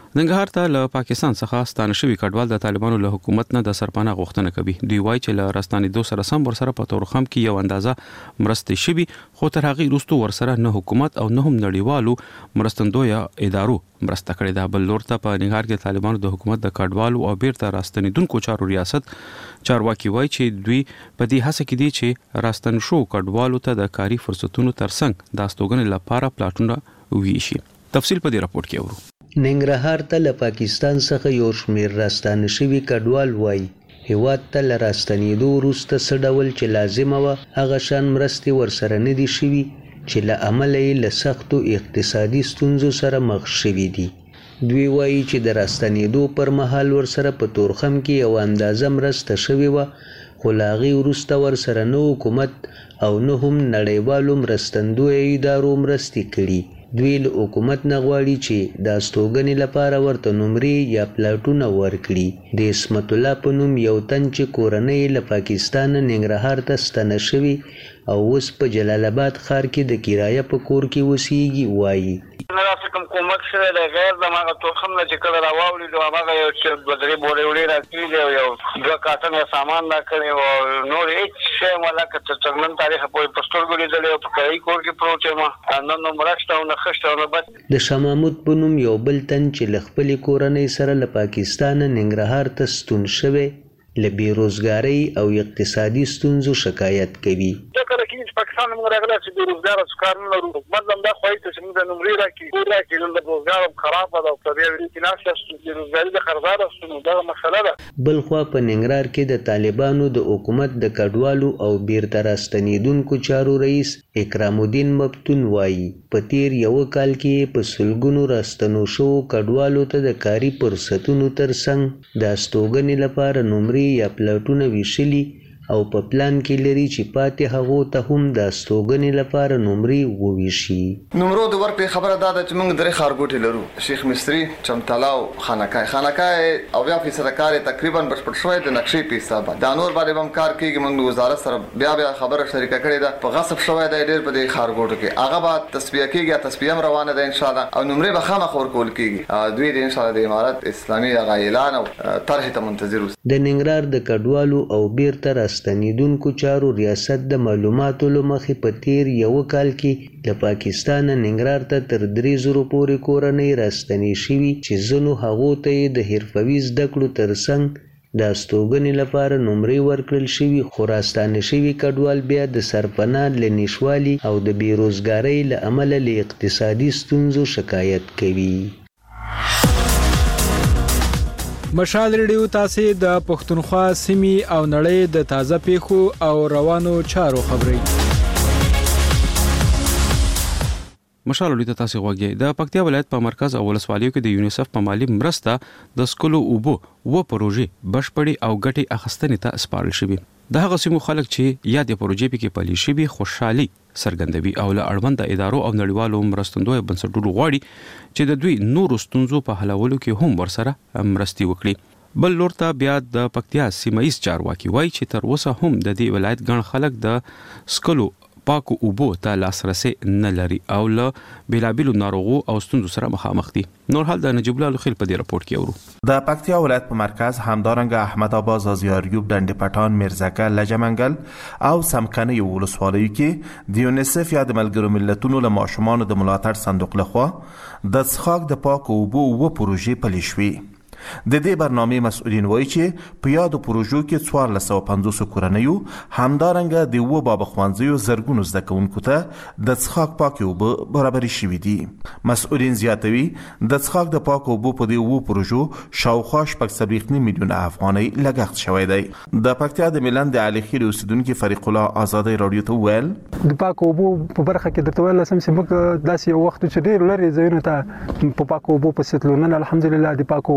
ننګرهار ته له پاکستان څخه ستانه شوی کډوال د طالبانو له حکومت نه د سرپناه غوښتنه کوي. دوی وایي چې له راستنېدو سره سم ورسره په تورخم کې یو اندازه مرستې شوي، خو تر هغې وروسته ورسره نه حکومت او نه هم نړیوالو مرستندویه ادارو مرسته کړې ده. بل لور ته په ننګرهار کې طالبانو د حکومت د کډوالو او بیرته راستنېدونکو چارو ریاست چارواکي وایي چې دوی په دې هڅه کې دي چې راستن شو کډوالو ته د کاري فرصتونو ترڅنګ د استوګنې لپاره پلاټونه ویشي. تفصیل په دې راپور کې اورو. ننګرهار ته له پاکستان څخه یو شمېر راستانه شوي کډوال وایي هیواد ته له راستنېدو وروسته څه ډول چې لازمه وه هغه شان مرستې ورسره نه دي شوي چې له امله یې له سختو اقتصادي ستونزو سره مخ شوي دي. دوی وایي چې د راستنېدو پر مهال ورسره په تورخم کې یو اندازه مرسته شوې وه، خو له هغې وروسته ورسره نه حکومت او نه هم نړیوالو مرستندویه ادارو مرستې کړي. دوی له حکومت نه غواړي چې د استوګنې لپاره ورته نمرې یا پلاټونه ورکړي. د اسمت الله په نوم یو تن چې کورنۍ له پاکستانه ننګرهار ته ستنه شوي او اوس په جلال آباد ښار کې د کرایه په کور کې اوسېږي وایي. نه داسې کوم کومک شوی دی غیر د هماغه تورخم نه چې کله راواوړي نو هماغه یو چې دوه درې بورې وړې راکړي او یو دوه کارټنه سامان راکړی او نور هېڅ شی م لکه تر نن تاریخه پورې په سترګو لیدلی او په کرایي کور کې پروت یم. نه نو مرسته او نه خشته او نه بد. د شاه محمود په نوم یو بل تن چې له خپلې کورنۍ سره له پاکستانه ننګرهار ته ستون شوی له بېروزګارۍ او اقتصادي ستونزو شکایت کوي. کله چې پاکستان موږ راغلی چې بېروزګاره څه کار نه لرو، حکومت هم دا خواهي ته چې موږ ته نمرې راکړي کور راکړي. نن د روزګار هم خرابه ده او په دې ورې کې ناسته ستو بېروزګاري د خرابه ده نو دغه مسله ده. بل خوا په ننګرهار کې د طالبانو د حکومت د کډوالو او بیرته راستنېدونکو چارو رئیس اکرام الدین مفتون وایي په تیر یوه کال کې په سلګونو راستنو شوو کډوالو ته د کاري فرصتونو ترڅنګ د استوګنې لپاره نمرې یا پلاټونه ویشلي او په پلان کې لري چې پاتې هغو ته هم د استوګنې لپاره نمرې وویشي. نمرو د ورکړې خبره دا ده چې موږ درې ښارګوټي لرو، شیخ مصري، چمتالا او خانقاه. خانقاه اویا فیصده کار یې تقریبا بشپړ شوی د نقشې په حساب. دا نور باندې به هم کار کېږي. موږ د وزارت سره بیا بیا خبره شریکه کړې ده. په غصب شوی دی ډېر په دې ښارګوټو کې، هغه به تصفیه کېږي یا تصفیه هم روانه ده انشاءالله او نمرې به خامخا ورکول کېږي. دوی د انشاءالله د امارت اسلامي هغه اعلان او طرحې ته منتظر اوسي. د ننګرهار د کډوالو او بیرته راستنېدونکو چارو ریاست د معلوماتو له مخې په تیر یوه کال کې له پاکستانه ننګرهار ته تر درې زرو پورې کورنۍ راستنې شوي چې ځینو هغو ته یې د حرفوي زده کړو ترڅنګ د استوګنې لپاره نمرې ورکړل شوي، خو راستانه شوي کډوال بیا د سرپناه له نشوالي او د بېروزګارۍ له امله له اقتصادي ستونزو شکایت کوي. مشال ریډیو تاسو د پښتونخوا سیمې او نړۍ د تازه پیښو او روانو چارو خبري. مشال ریډیو تاسو غوږی د پکتیا ولایت په مرکز او ولسوالیو کې د یونیسف په مالی مرسته د سکولو اوبو و پروژې بشپړي او ګټي اخستنې ته سپارل شوی. د هغه سیمو خلک چې یا د پروژې په کې پلي شوی خوشحالي څرګندوي او له اړوند ادارو او نړیوالو مرستندوی بنسټونو غواړي چې د دوی نورو ستونزو په حلولو کې هم ورسره مرستې وکړي. بل لور ته بیا د پکتیا سیمایي چارواکي وایي چې تر اوسه هم د دې ولایت ګڼ خلک د سکولو پاکو اوبو ته لاسرسي نه لري او له بیلابیلو ناروغو او ستونزو سره مخامخ دي. نور حال د نجیب الله خیل په دې راپورټ کې اورو. د پکتیا ولایت په مرکز همدارنګه احمد آباد، زازیاریوب، ډنډ پټان، میرزکه، لجمنګل او سمکنه ولسوالیو کې د یونیسف یا د ملګرو ملتونو له ماشومانو د ملاتړ صندوق لخوا د څښاک د پاکو اوبو و پروژې پلي شوې. د دې برنامې مسؤلین وایي چې په یادو پروژو کې څوارلس سوه پنځوس کورنیو همدارنګه د اووه بابا ښوونځیو زرګونو زده کوونکو ته د څښاک پاکې اوبه برابرې شوي دي. مسؤلین زیاتوي د څښاک د پاکو اوبو په دې اووه پروژو شاوخوا شپږ څلوېښت نیم میلیونه افغانۍ لګښت شوی دی. د پکتیا د ملن د علي خیل اوسیدونکي فریق الله آزادۍ راډیو ته وویل د پاکو اوبو په برخه کې درته ویل سم چې موږ داسې یو وخت چې ډېر لرې ځایونو ته په پاکو اوبو پسې تلو. نن الحمدلله د پاکو اوبو دغه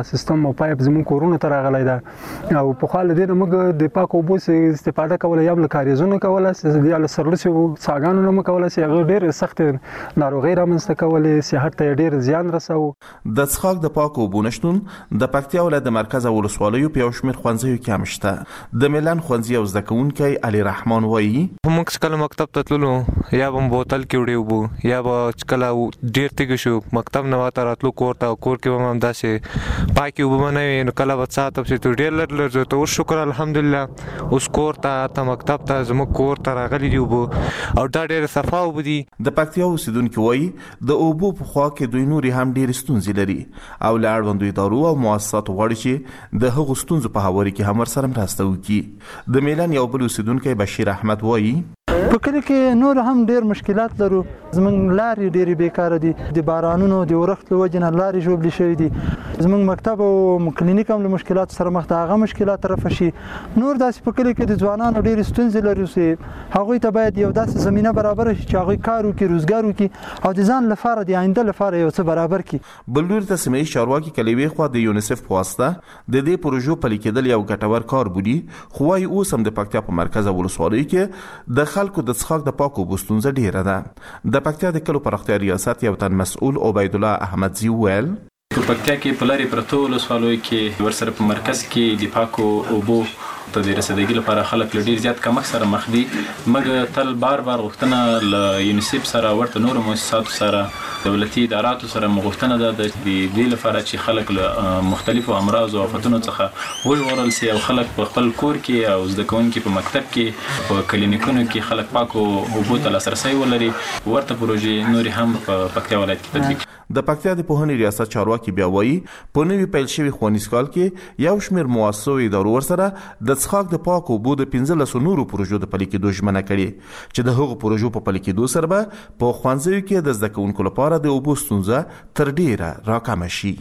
سیستم او پایپ زموږ کورونو ته راغلی دا او په خاله دې موږ د پاکو اوبو استفاده کوله یا له کاریزونو کوله یا له سرلسو څاګانو نه کوله چې هغه ډېر سخت ناروغي رامنځته کولې صحت ته ډېر زیان رساو. د څښاک د پاکو اوبو نشتون د پکتیا ولایت د مرکز او ولسوالیو په یو شمېر ښوونځیو کې هم شته. د میلان ښوونځي او زده کوونکی علي رحمان وایي موږ کله مکتب ته تللو یا به بوتل کې وړي وبو یا به کله ډېر تیږه شو مکتب نه واته راتلو کور ته کور کې به هم داسې پاکي وبو نه وي نو کله به څه ته چې ډېر لږ لږ ته شکر الحمدلله اوس کور ته ته مکتب ته زموږ کور ته راغلي دي وبو او دا ډېر صفا وبو دي. د پکتیا اوسیدونکي وایي د اوبو په خوا کې دوی نورې هم ډېرې ستونزې لري او له اړوندو ادارو او مؤسساتو غواړي چې د هغو ستونزو په هواري کې هم ورسره مرسته وکړي. د میلان یو بل اوسیدونکی بشیر احمد وایي په کلی کې نور هم ډېر مشکلات لرو. زمونږ لارې ډېرې بیکاره دي د بارانونو د ورښت له وجې نه لارې ژوبلې شوي دي. زمونږ مکتب او کلینیک هم له مشکلاتو سره مخ ده هغه مشکلات رفع شي. نور داسې په کلی کې د ځوانانو ډېرې ستونزې لري چې هغوی ته باید یو داسې زمینه برابره شي چې هغوی کار وکړي روزګار وکړي او د ځان لپاره د آینده لپاره یو څه برابر کړي. بل لوري ته سیمه ییز چارواکي که له یوې خوا د یونیسف په واسطه د دې پروژو پلي کېدل یو ګټور کار بولي خو وایي اوس هم د پکتیا په مرکز او ولسوالیو کې د خلکو د څښاک د پاکو اوبو ستونزه ډېره ده. د پکتیا د کلو پراختیا ریاست یو تن مسؤل عبیدالله احمدزي وویل په پکتیا کې په لارې پرتو ولسوالیو کې ورسره په مرکز کې د پاکو اوبو ته د رسیدګۍ لپاره خلک له ډېر زیات کمښت سره مخ دي. موږ تل بار بار غوښتنه له یونیسف سره ورته نورو مؤسساتو سره دولتي اداراتو سره غوښتنه ده د دې لپاره چې خلک له مختلفو امراض او آفتونو څخه وژغورل شي او خلک په خپل کور کې او زده کوونکي په مکتب کې په کلینیکونو کې خلک پاکو اوبو ته لاسرسی ولري. ورته پروژې نورې هم په پکتیا ولایت کې تطبیق. د پکتیا د پوهنې ریاست چارواکي بیا وایي په نوي پیل شوي ښوونیز کال کې یو شمېر مؤسسو ادارو ورسره د څښاک د پاکو اوبو د پنځلسو نورو پروژو د پلي کېدو ژمنه کړې چې د هغو پروژو په پلي کېدو سره به په ښوونځیو کې د زده کوونکو لپاره د اوبو ستونزه تر ډېره راکمه شي.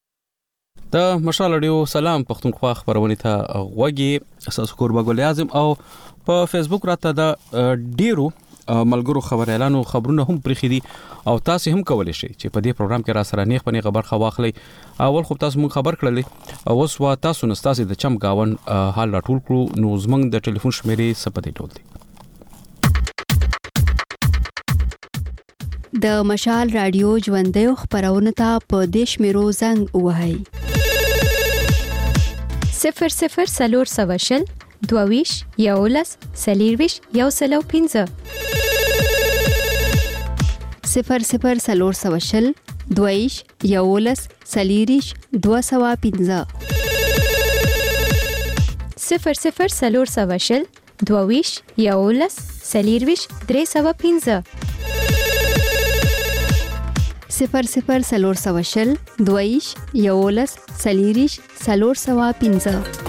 د مشال رادیو سلام پښتونخوا خبرونه ته غوږی اساس کوربه ګل اعظم او په فیسبوک راته د ډیرو ملګرو خبر اعلان او خبرونه هم پرې خېدي او تاسو هم کولای شئ چې په دې پروګرام کې را سره نیخ پني خبر خو واخلي. اول خو تاسو مون خبر کړلې او اوس وا تاسو نو تاسو د چم گاون حال راټول کړو نو زمنګ د ټلیفون شمیرې سپدې ټول دي. د مشال رادیو ژوندې خبرونه ته په دیش میرو زنګ وهاي صفر صفر سلور سواشل دوویش یولس سلیرویش یو سلو پینځه صفر صفر سلور سواشل دوویش یولس سلیریش دو سوا پینځه صفر صفر سلور سواشل دوویش یولس سلیرویش درې سوا پینځه صفر صفر سلور سواشل دوویش یولس سلیریش سلور سوا پینځه.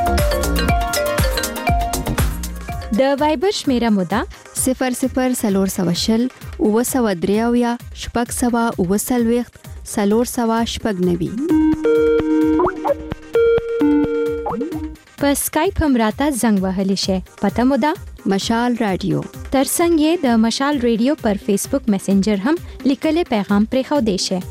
د وایبر شمیره مودا صفر صفر سلور سواشل او سوا دریاویا شپږ سوا او سلويخت سلور سوا شپږ نوي. په سکایپ هم راته زنګ وهلی شي پته مودا مشال رادیو ترڅنګ یې د مشال رادیو پر فیسبوک میسنجر هم لیکلې پیغام پرې خو دی شي.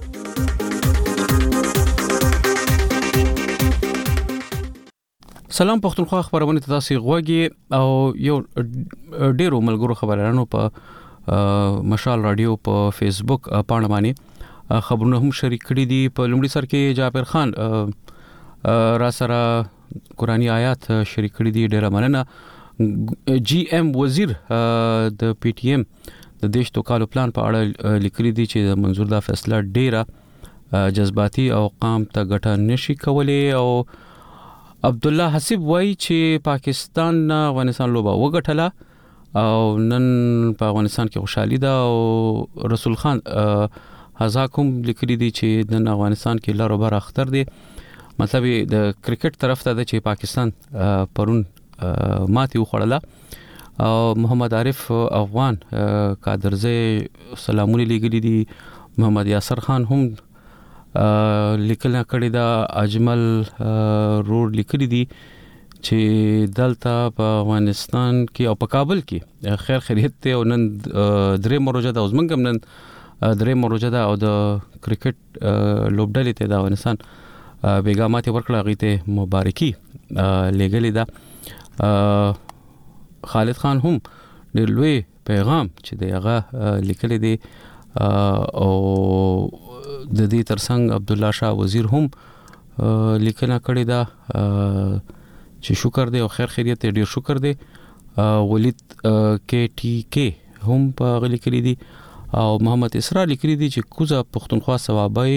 سلام پښتونخوا خبرونه ته تاسو غوږی او یو ډیرو ملګرو خبرانو په مشال رادیو په فیسبوک پاڼه باندې خبرونه هم شریک کړي دي. په لومړي سر کې جابر خان را سره قرآنی آیات شریک کړي دي. ډیره مننه. جی ام وزیر د پی ټی ایم د دیش توکالو پلان په اړه لیکلي دي چې د منظور دا فیصله ډیره جذباتي او قام ته ګټه نشي کولای. او عبد الله حسیب وایي چې پاکستان افغانستان لوبه وګټله او نن په افغانستان کې خوشحالي ده. او رسول خان هزاک هم لیکلي دي چې نن افغانستان کې لارو بار اختر دي. مطلب د کرکټ طرف ته ده چې پاکستان پرون ماتي وخوړله او محمد عارف افغان کادرزه سلامونه لیکلي دي. محمد یاسر خان هم لیکل کړي دا اجمل روډ لیکلي دي چې دلته په افغانستان کې او په کابل کې خیر خیریت ته او نن درې مروجه د اوسمنګم نن درې مروجه د او د کرکټ لوبډلې ته د افغانستان بیګا ماته ورکړه غیته مبارکي لګلې ده. خالد خان هم ډېر لوی پیغام چې دی هغه لیکلی دی او د دې ترڅنګ عبد الله شاه وزیر هم لیکنه کړې ده چې شکر دی او خیر خیریت ډېر شکر دی. ولید کې ټي کې هم په غلي کړی دي او محمد اسرا لیکلی دي چې کوزه پښتونخوا ثوابای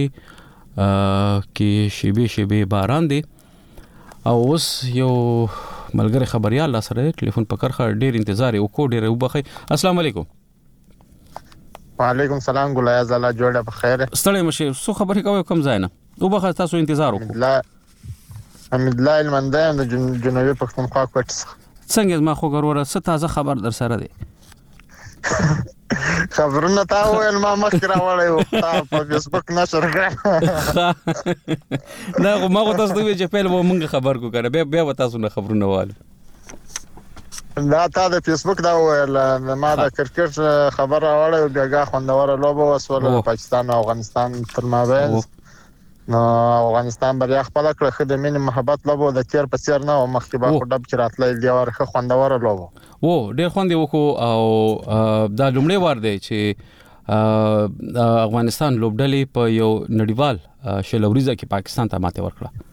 کې شیبه شیبه باران دی. او اوس یو ملګری خبريال لا سره ټلیفون په کرخه ډیر انتظار یو کو ډیر وبخي. السلام علیکم. وعلیکم السلام ګلای زلا جوړه په خیر. ستړی مشه سو خبرې کوي کوم ځای نه وبخه تاسو انتظار وکړو. لا امید الله المندان د جنوبي پښتونخوا کوټ څنګه ما خو ګوره ست تازه خبر در سره دی. خبرونه تا ویل ما مخکې راوړی و تا په فیسبوک نشر کړی. نه خو ما خو تاسو ته ویل چې پیل به مونږ خبر کو کنه بیا بیا تاسو نه خبرونه والو. دا تا د فیسبوک دا ویل ما د کرکټ خبر راوړی بیا خوندوره لوبه وسوله پاکستان او افغانستان تر مابین. نو افغانستان بریا خپل کړ خو د مين محبت لوبو د تیر په سیر نه مخکې با خو ډب چراتلې دی ورخه خوندوره لوبو. و ډېر خوند وکړو او دا لومړی وار دی چې افغانستان لوبډلې په یو نړیوال شلوریزه کې پاکستان ته ماته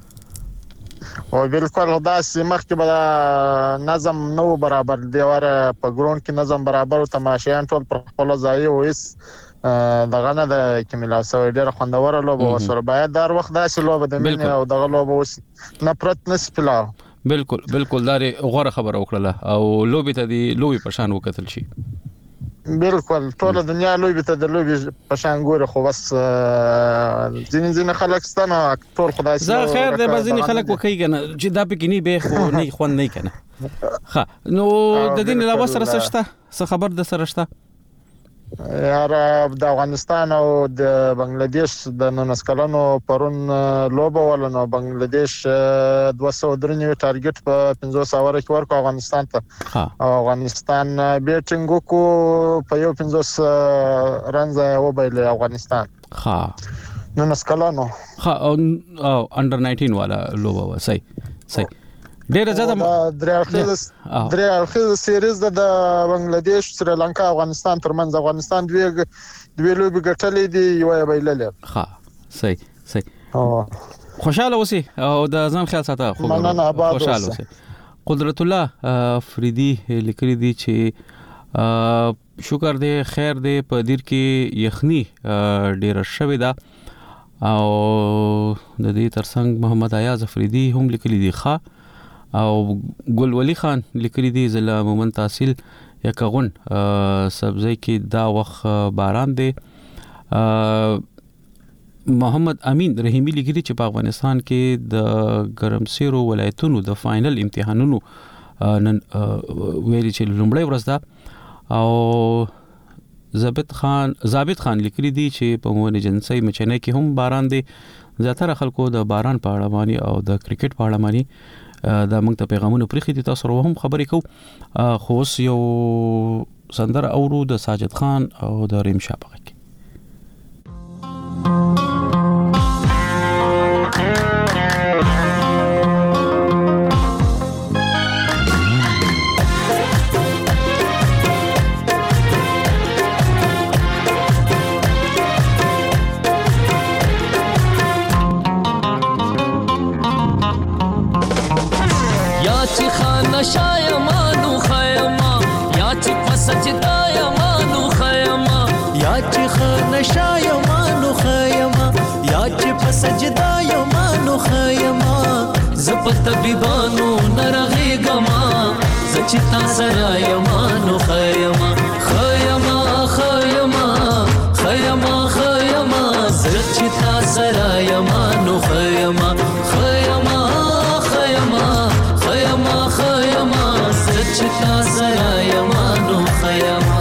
ورکړه. او بالکل دا سیمخ کې به نظم نو برابر دی ور په ګراوند کې نظم برابر او تماشایان ټول پر خپل ځای وېس دغه نه د کمیلا سو ډېر خوندوره لوبه وسره باید در وخت داسې لوبه د مين او دغه لوبه وس نفرت نسپلا. بالکل بالکل دا غوړه خبره وکړه او لوبي ته دی لوبي پشان وکتل شي. بالکل ټول دنیا لوبي ته د لوبي پشان ګوره خو بس ځین ځین خلک ستنه ټول خدای زه خیر د بزنی خلک وکي کنه چې دا پکې نه به خو نه خوان نه کنه. ها نو د دین لا وسره سشته څه خبر د سرشته یار د افغانستان او د بنگلاديش د نونس کلونو پرون لوبه ولنو بنگلاديش دوه سوه درې ټارګټ په پنځوس اوره کې ورکو افغانستان ته او افغانستان بیټینګ کو په یو پنځوس رنز او بایل افغانستان ها نونس کلونو ها او انډر ناینټین والا لوبه و صحیح صحیح ډېر زیاته درېخیز درېخیز سیریز د بنگلاديش سریلانکا افغانستان ترمنځ افغانستان دوی دوی لوبي ګټلې دي یو بایللې. ها صحیح صحیح خوشاله اوسئ او د ځان خیال ساته خوشاله اوسئ. قدرت الله فریدي لیکلي دي چې شکر دې خیر دې په دیر کې یخني ډېر شوی دا او د دې ترڅنګ محمد ایاز فریدي هم لیکلي دي ښه او ګل ولی خان لیکلی دی زله مومن تحصیل یکغون سبزی کې دا وخت باران دی. محمد امین رحیمی لیکلی چې په افغانستان کې د ګرمسیرو ولایتونو د فائنل امتحانونو نن ویلي چې لومړی ورځ ده او ضابط خان ضابط خان لیکلی دی چې په مون ایجنسی مچنه کې هم باران دی. زیاتره خلکو د باران په اړه مانی او د کرکټ په اړه مانی دا موږ ته پیغامونه پرېخي دي تاسو هم خبرې کو خو اوس یو سندره اورو د ساجد خان او د ریم شاه په کې. شایمانو خیما یا چې فسجدا یمانو خیما یا چې خان شایمانو خیما یا چې فسجدا یمانو خیما زپت بیبانو نرغه گما زچتا سرا یمانو خیما خیما خیما خیما خیما زچتا سرا یمانو خیما خیما خیما خیما خیما سچتا سرا یمانو خیما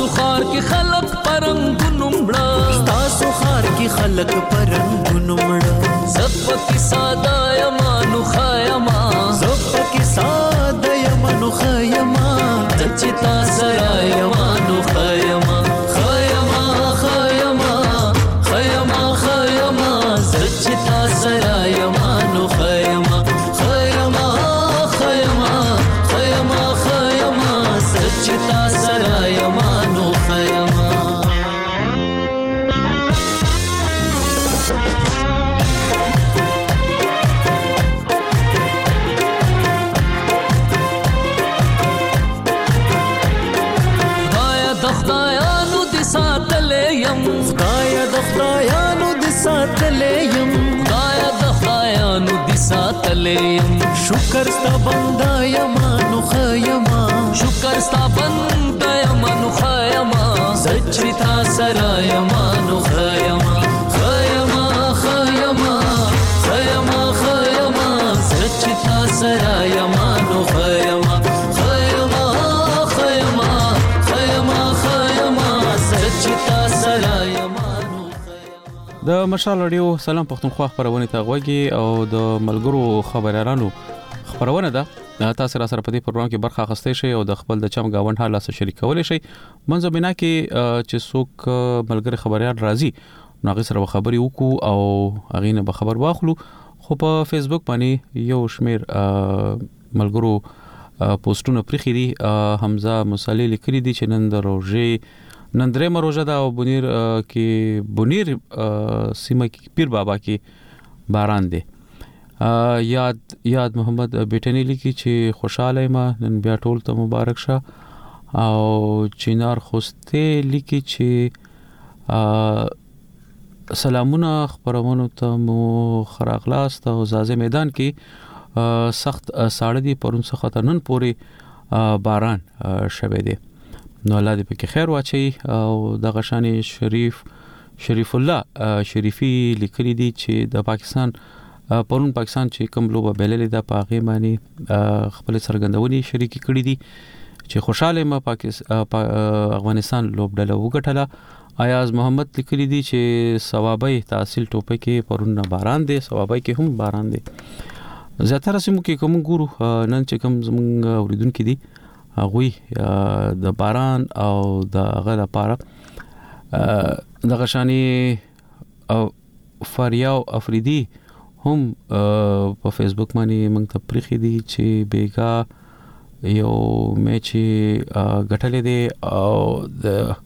ستاسو خار کې خلق پرنګونو مړه ستاسو خار کې خلق پرنګونو مړه زپ کې ساده یمانو خایما زپ کې ساده یمانو خایما دچتا سره یمانو خایما خایما خایما خایما خایما دچتا سره یمانو خایما خایما خایما خایما خایما دچتا سره یمانو خایما خدایا د خدایانو د ساتلې يم خدایا د خدایانو د ساتلې يم شکر ستا بندا یم نو خیما شکر ستا بندا یم نو خیما سچ تا سره یم نو خیما خیما خیما خیما خیما سچ تا سره یم نو خیما خیما خیما خیما خیما سچ تا سره یم د مشال رادیو سلام پښتونخوا خبرونه ته غوږی او د ملګرو خبرارانو خبرونه ده تاسو را سره په دې پروګرام کې برخه اخیستئ شئ او د خپل د چم گاوند حال سره شریکول شئ منځ بنا کې چې څوک ملګری خبريال راځي نو هغه سره خبري وکړو او هغه نه به خبر واخلو خو په فیسبوک باندې یو شمیر ملګرو پوسټونه پرې خېدي حمزه مصالح لیکلي دي چې نن د روزې نن درې مروزه دا او بنیر کې بنیر سیمه کې پیر بابا کې باران دی یاد یاد محمد بیٹنی لیکي چې خوشاله ما نن بیا ټول ته مبارک شه او چینار خوسته لیکي چې سلامونه خبرونو ته مو خراغلاست او زازه میدان کې سخت ساړه دي پرون څخه نن پوري باران شوه دی نو الله دې پکې خیر واچي او د غشاني شریف شریف الله شریفي لیکلي دي چې د پاکستان پرون پاکستان چې کوم لوبه بللې ده په هغه باندې خپل سرګندونی شریکي کړې دي چې خوشاله ما پاکستان افغانستان لوبډله وګټله ایاز محمد لیکلي دي چې ثوابي تحصیل ټوپه کې پرون باران دي ثوابي کې هم باران دي زیاتره سیمو کې کوم ګورو نن چې کوم زمونږ اوریدونکو دي غوي د باران او د غل لپاره د غشاني او فریاو افریدي هم په فیسبوک باندې موږ ته پریخي دي چې بیګا یو میچ غټلې دي او د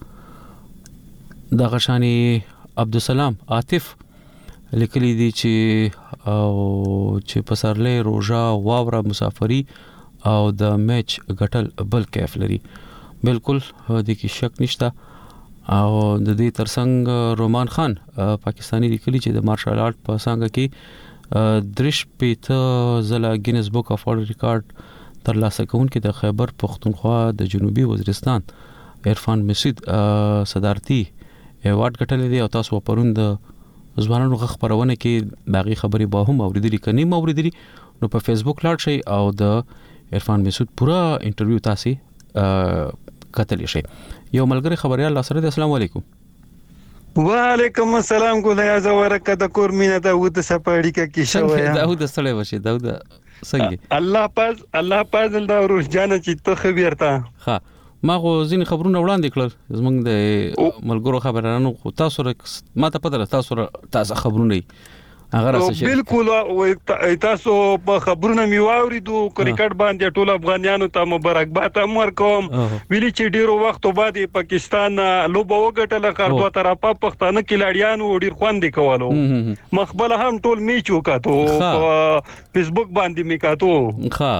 د غشاني عبدالسلام عاطف لیکلي دي چې او چې پسرلې روزا واوره مسافری او د میچ غټل بل کیف لري بالکل د کی شک نشته او د دې ترڅنګ رومان خان پاکستانی لیکلي چې د مارشل آرټ په څنګه کې درش پیته زلا گینز بک اف ورلد ریکارډ تر لاسه کوونکې د خیبر پختونخوا د جنوبي وزیرستان عرفان مسعود صدارتي ایوارډ غټل دی او تاسو پرون د ځوانانو غ خبرونه کې باغی خبري به هم اوریدلې کني مو اوریدلې نو په فیسبوک لاړ شئ او د عرفان مسعود پورا انټرویو تاسو کتلی شئ یو ملګری خبريال سره السلام علیکم وعلیکم السلام ګولیا زورکه د کور مینه داوود سپاړی کې شوی داوود سره وشه داوود څنګه الله پاز الله پاز دا روح جان چې ته خبرتا ها ما غو ځین خبرونه وړاندې کړل زمونږ د ملګرو خبرانو خو تاسو ما ته پته تاسو تاسو خبرونه هغه راځي بالکل او تاسو په خبرونه می واوریدو کرکټ باندې ټول افغانانو ته مبارکباد امر کوم ویلي چې ډیرو وخت بعد پاکستان لوبه وګټله کار دوه طرفه پښتانه کلاډیانو ډیر خوندې کولو مخبل هم ټول میچ وکړو په فیسبوک باندې میکاتو ښه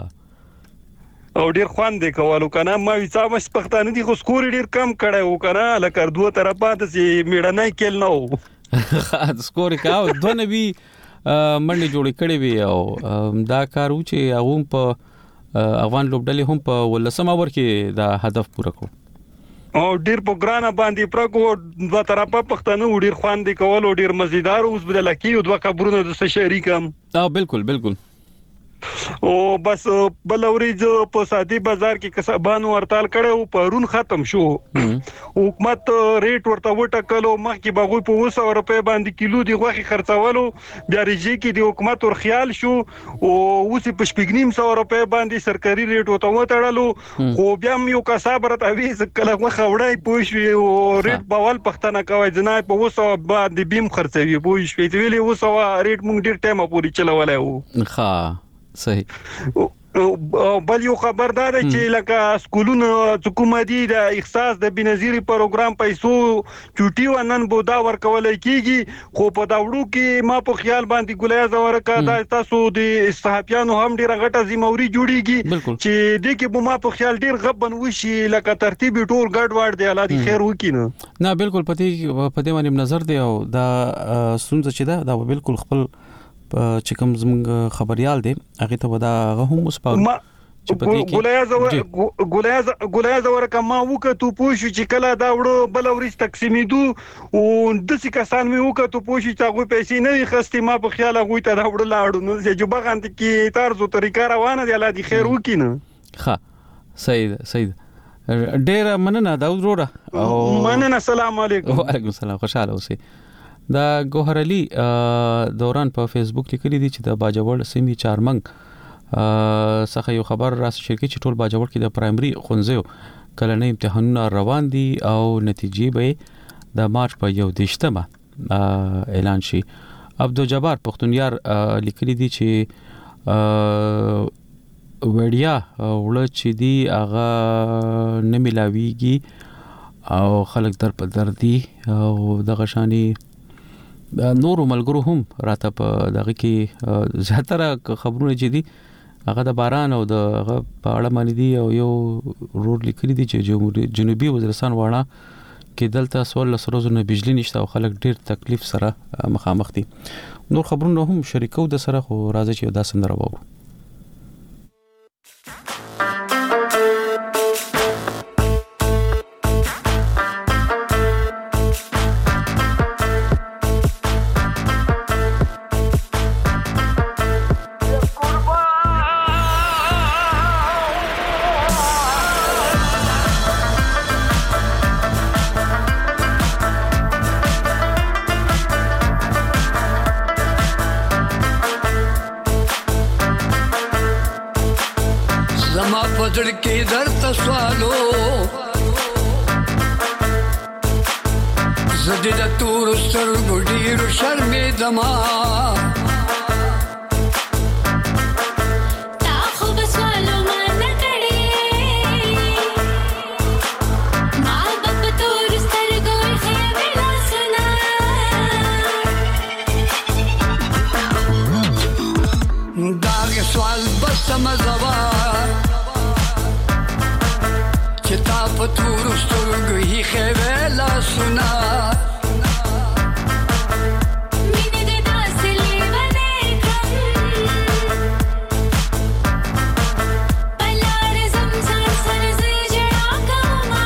او ډیر خوندې کولو کنه ما وڅا مس پښتانه دي خو سکور ډیر کم کړه و کنه لکه دوه طرفه د میډنای کېل نو سکور کاو دوه نبی منډي جوړ کړي وي او دا کار و چې هغه په افغان لوبډلې هم په ولسمه ور کې دا هدف پوره کړ او ډیر په ګرانه باندې پرګو دوه طرفه پښتنو ډیر خوندې کول او ډیر مزیدار اوس بدل کی او دوه خبرونه د شریکم اه بالکل بالکل او بس بل ورځ په سادي بازار کې کسبانو هړتال کړو پرون ختم شو حکومت ریټ ورته وټکلو مخکې بغوی په وسو روپے باندې کیلو دی غوخي خرڅولو بیا ریجی کې دی حکومت ور خیال شو او اوس په شپږنیم سو روپے باندې سرکاري ریټ وته وټړلو خو بیا یو کسب راته ویز کله غوخه وړای پوښي او ریټ بوال پښتنه کوي جنای په وسو باندې بیم خرڅوي پوښي ویلي وسو ریټ مونږ ډیر ټایم پورې چلولای وو ښه صحیح بل یو خبردار چې لکه سکولونو حکومتي د احساس د بنظیري پروګرام پیسو چوټي ونن بودا ورکول کیږي خو په داوړو کې ما په خیال باندې ګولیا زورکا د تاسو د صحافیانو هم ډیره غټه ذمہوري جوړیږي چې د کې ما په خیال ډیر غبن وشي لکه ترتیب ټول ګډ وډ دی الله دې خیر وکړي نه بالکل پتی په دې باندې نظر دی او دا سنځ چې دا دا بالکل خپل چې کوم زموږ خبريال دی هغه ته ودا هغه هم اوس په ګولیا زور ګولیا ګولیا زور کما وکړو پوښي چې کله دا وړو بل ورځ تقسیمېدو او د څه کسان مې وکړو پوښي چې هغه پیسې نه خستې ما په خیال هغه ته دا وړو لاړو نو چې جوبغان کې طرزو طریقه روانه دی الله دې خیر وکړي ښه صحیح صحیح ډیر مننه داود وروره او مننه السلام علیکم وعلیکم السلام خوشاله اوسئ دا ګوهر علي دوران په فیسبوک لیکلي دي چې د باجوړ سیمې چارمنګ څخه یو خبر راس شرکت چې ټول باجوړ کې د پرایمري خونځو کلنې امتحانونه روان دي او نتیجې به د مارچ په یو دیشتمه اعلان شي. عبدالجبار پختونیار لیکلي دي چې وړیا وړ چې دی هغه نه ملاويږي او خلک در په دردي او د غشاني نور ملګرو هم راته په دغه کې زیاتره خبرونه چې دي هغه د باران او د په اړه باندې دي او یو روډ لیکلي دي چې جنوبي وزیرستان واړه کې دلته سوال سروزو نه بجلی نشته او خلک ډیر تکلیف سره مخامخ دي. نور خبرونه هم شریکو د سره خو راځي چې دا سندره وو. पजड़ के दर तस्वालो जदिद तूर सर गुडीर शर्मे दमा दाग सवाल बस समझवा चिता पतूर स्तुर्ग ही खेवेला सुना मीने दे दासले बने कम पलार जमसार सर से जड़ा कमा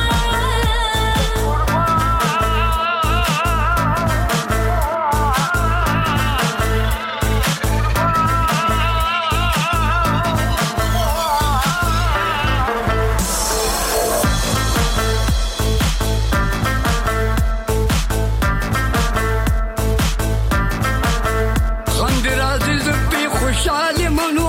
खुशहाली मनो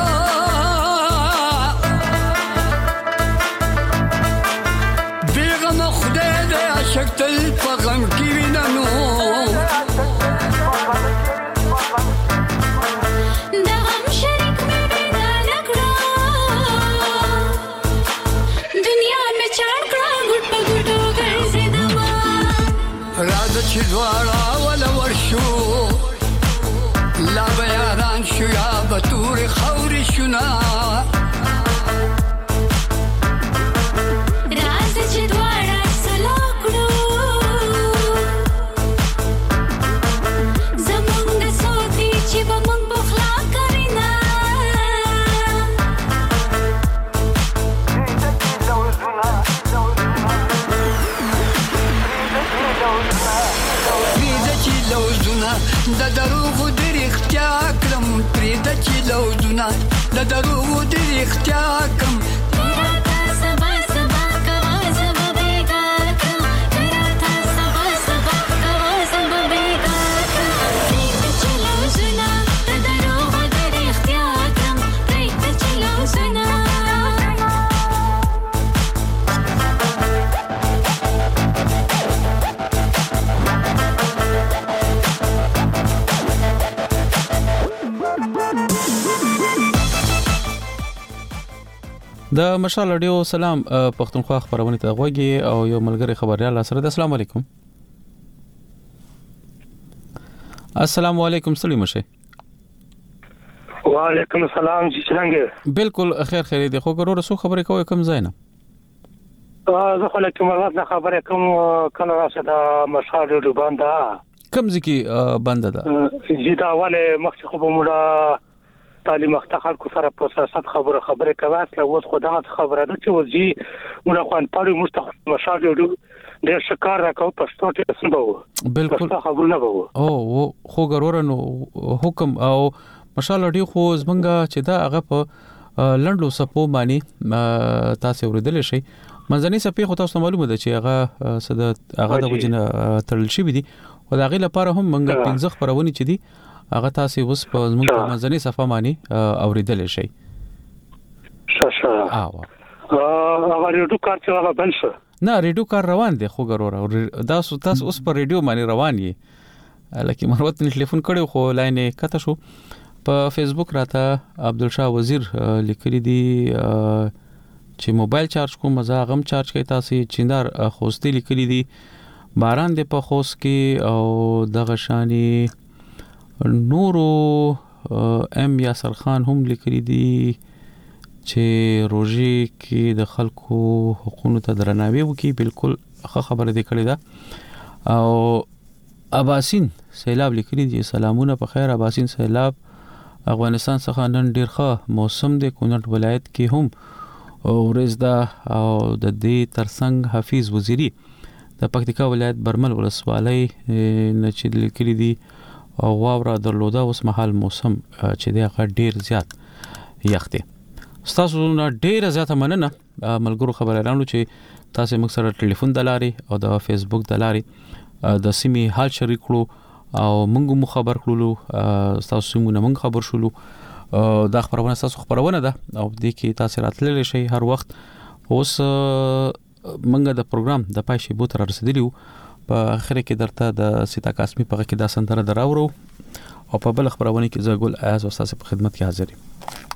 बेगम खुदे दे अशक्तल पगम की ननो दगम शरीक में बिना लगड़ा दुनिया में चार कड़ा गुट गुट हो गए से दमा राज छिदवाड़ा वाला वर्षो لا بیاران شو یا بطور خوری شنا راز چې دواړه سلاکړو زمونږ د سوتي چې به مونږ بخلا کرینا پریده چې لوزونه لوزونه د دروغ د رښتیا کړم پرې د چې لوزونه د دروغ د رښتیا کړم د مشال رادیو سلام پښتونخوا خبرونه ته غوږی او یو ملګری خبريال سره د السلام علیکم السلام علیکم سلیم شه وعلیکم السلام جی څنګه بالکل خیر خیر دی خو ګورو رسو خبرې کوي کم زاینه زه خو لکه مرات نه خبرې کوم کله راشه د مشال رادیو باندې کم ځکه باندې ده چې دا والے مخ خو به مولا تعلیم اخته خلکو سره په سیاست خبره خبره کوي اصله وځ خدای خبره ده چې وځي موږ خو ان پاره مستقیم مشاهده ډېر شکار راکاو پښتو ته سمبو بالکل خبر نه وو او خو ګرور نو حکم او مشال ډېر خو زمونږه چې دا هغه په لندلو سپو باندې تاسو ورېدل شي منځني سپې خو تاسو معلومه ده چې هغه صد هغه د وجنه تړل شي دي او دا غي لپاره هم منګه پنځه خبرونه چې دي هغه تاسو اوس په زموږ په منځني صفه باندې اوریدل شي شاشه او هغه ریډیو کار چې هغه بل څه نه ریډیو کار روان دی خو ګرور دا تاسو اوس په ریډیو باندې روان یې لکه مروت ټلیفون کړو خو لاین کته شو په فیسبوک راته عبدالشاه وزیر لیکلی دی چې موبایل چارج کوم مزه غم چارج کوي تاسو چیندار خوستي لیکلی دی باران دی په خوست کې او دغه شانی نورو ام یاسر خان هم لیکلی دی چې روزي کې د خلکو حقوقو ته درناوی وکي بالکل خبره دې کړې ده او اباسین سیلاب لیکلی دی سلامونه په خیر اباسین سیلاب افغانستان څخه نن ډیر ښه موسم دی کونړ ولایت کې هم ورځ ده او د دې ترڅنګ حفیظ وزیری د پکتیکا ولایت برمل ولسوالۍ نه چې لیکلی دی او واوره درلوده اوس مهال موسم چې دی هغه ډیر زیات یخته تاسو نه ډیر زیات مننه ملګرو خبرانو چې تاسو موږ سره ټلیفون دلاري او د فیسبوک دلاري د سیمې حال شریک کړو او موږ مو خبر کړلو تاسو موږ موږ خبر شولو دا خبرونه تاسو خبرونه ده او د کې تاسو راتللی شي هر وخت اوس موږ د پروګرام د پای شی بوتر رسیدلیو په اخر کې درته د سیتا قاسمی په کې دا سندره دراورو او په بل خبرونه کې زه ګل ایاز او تاسو په خدمت کې حاضر یم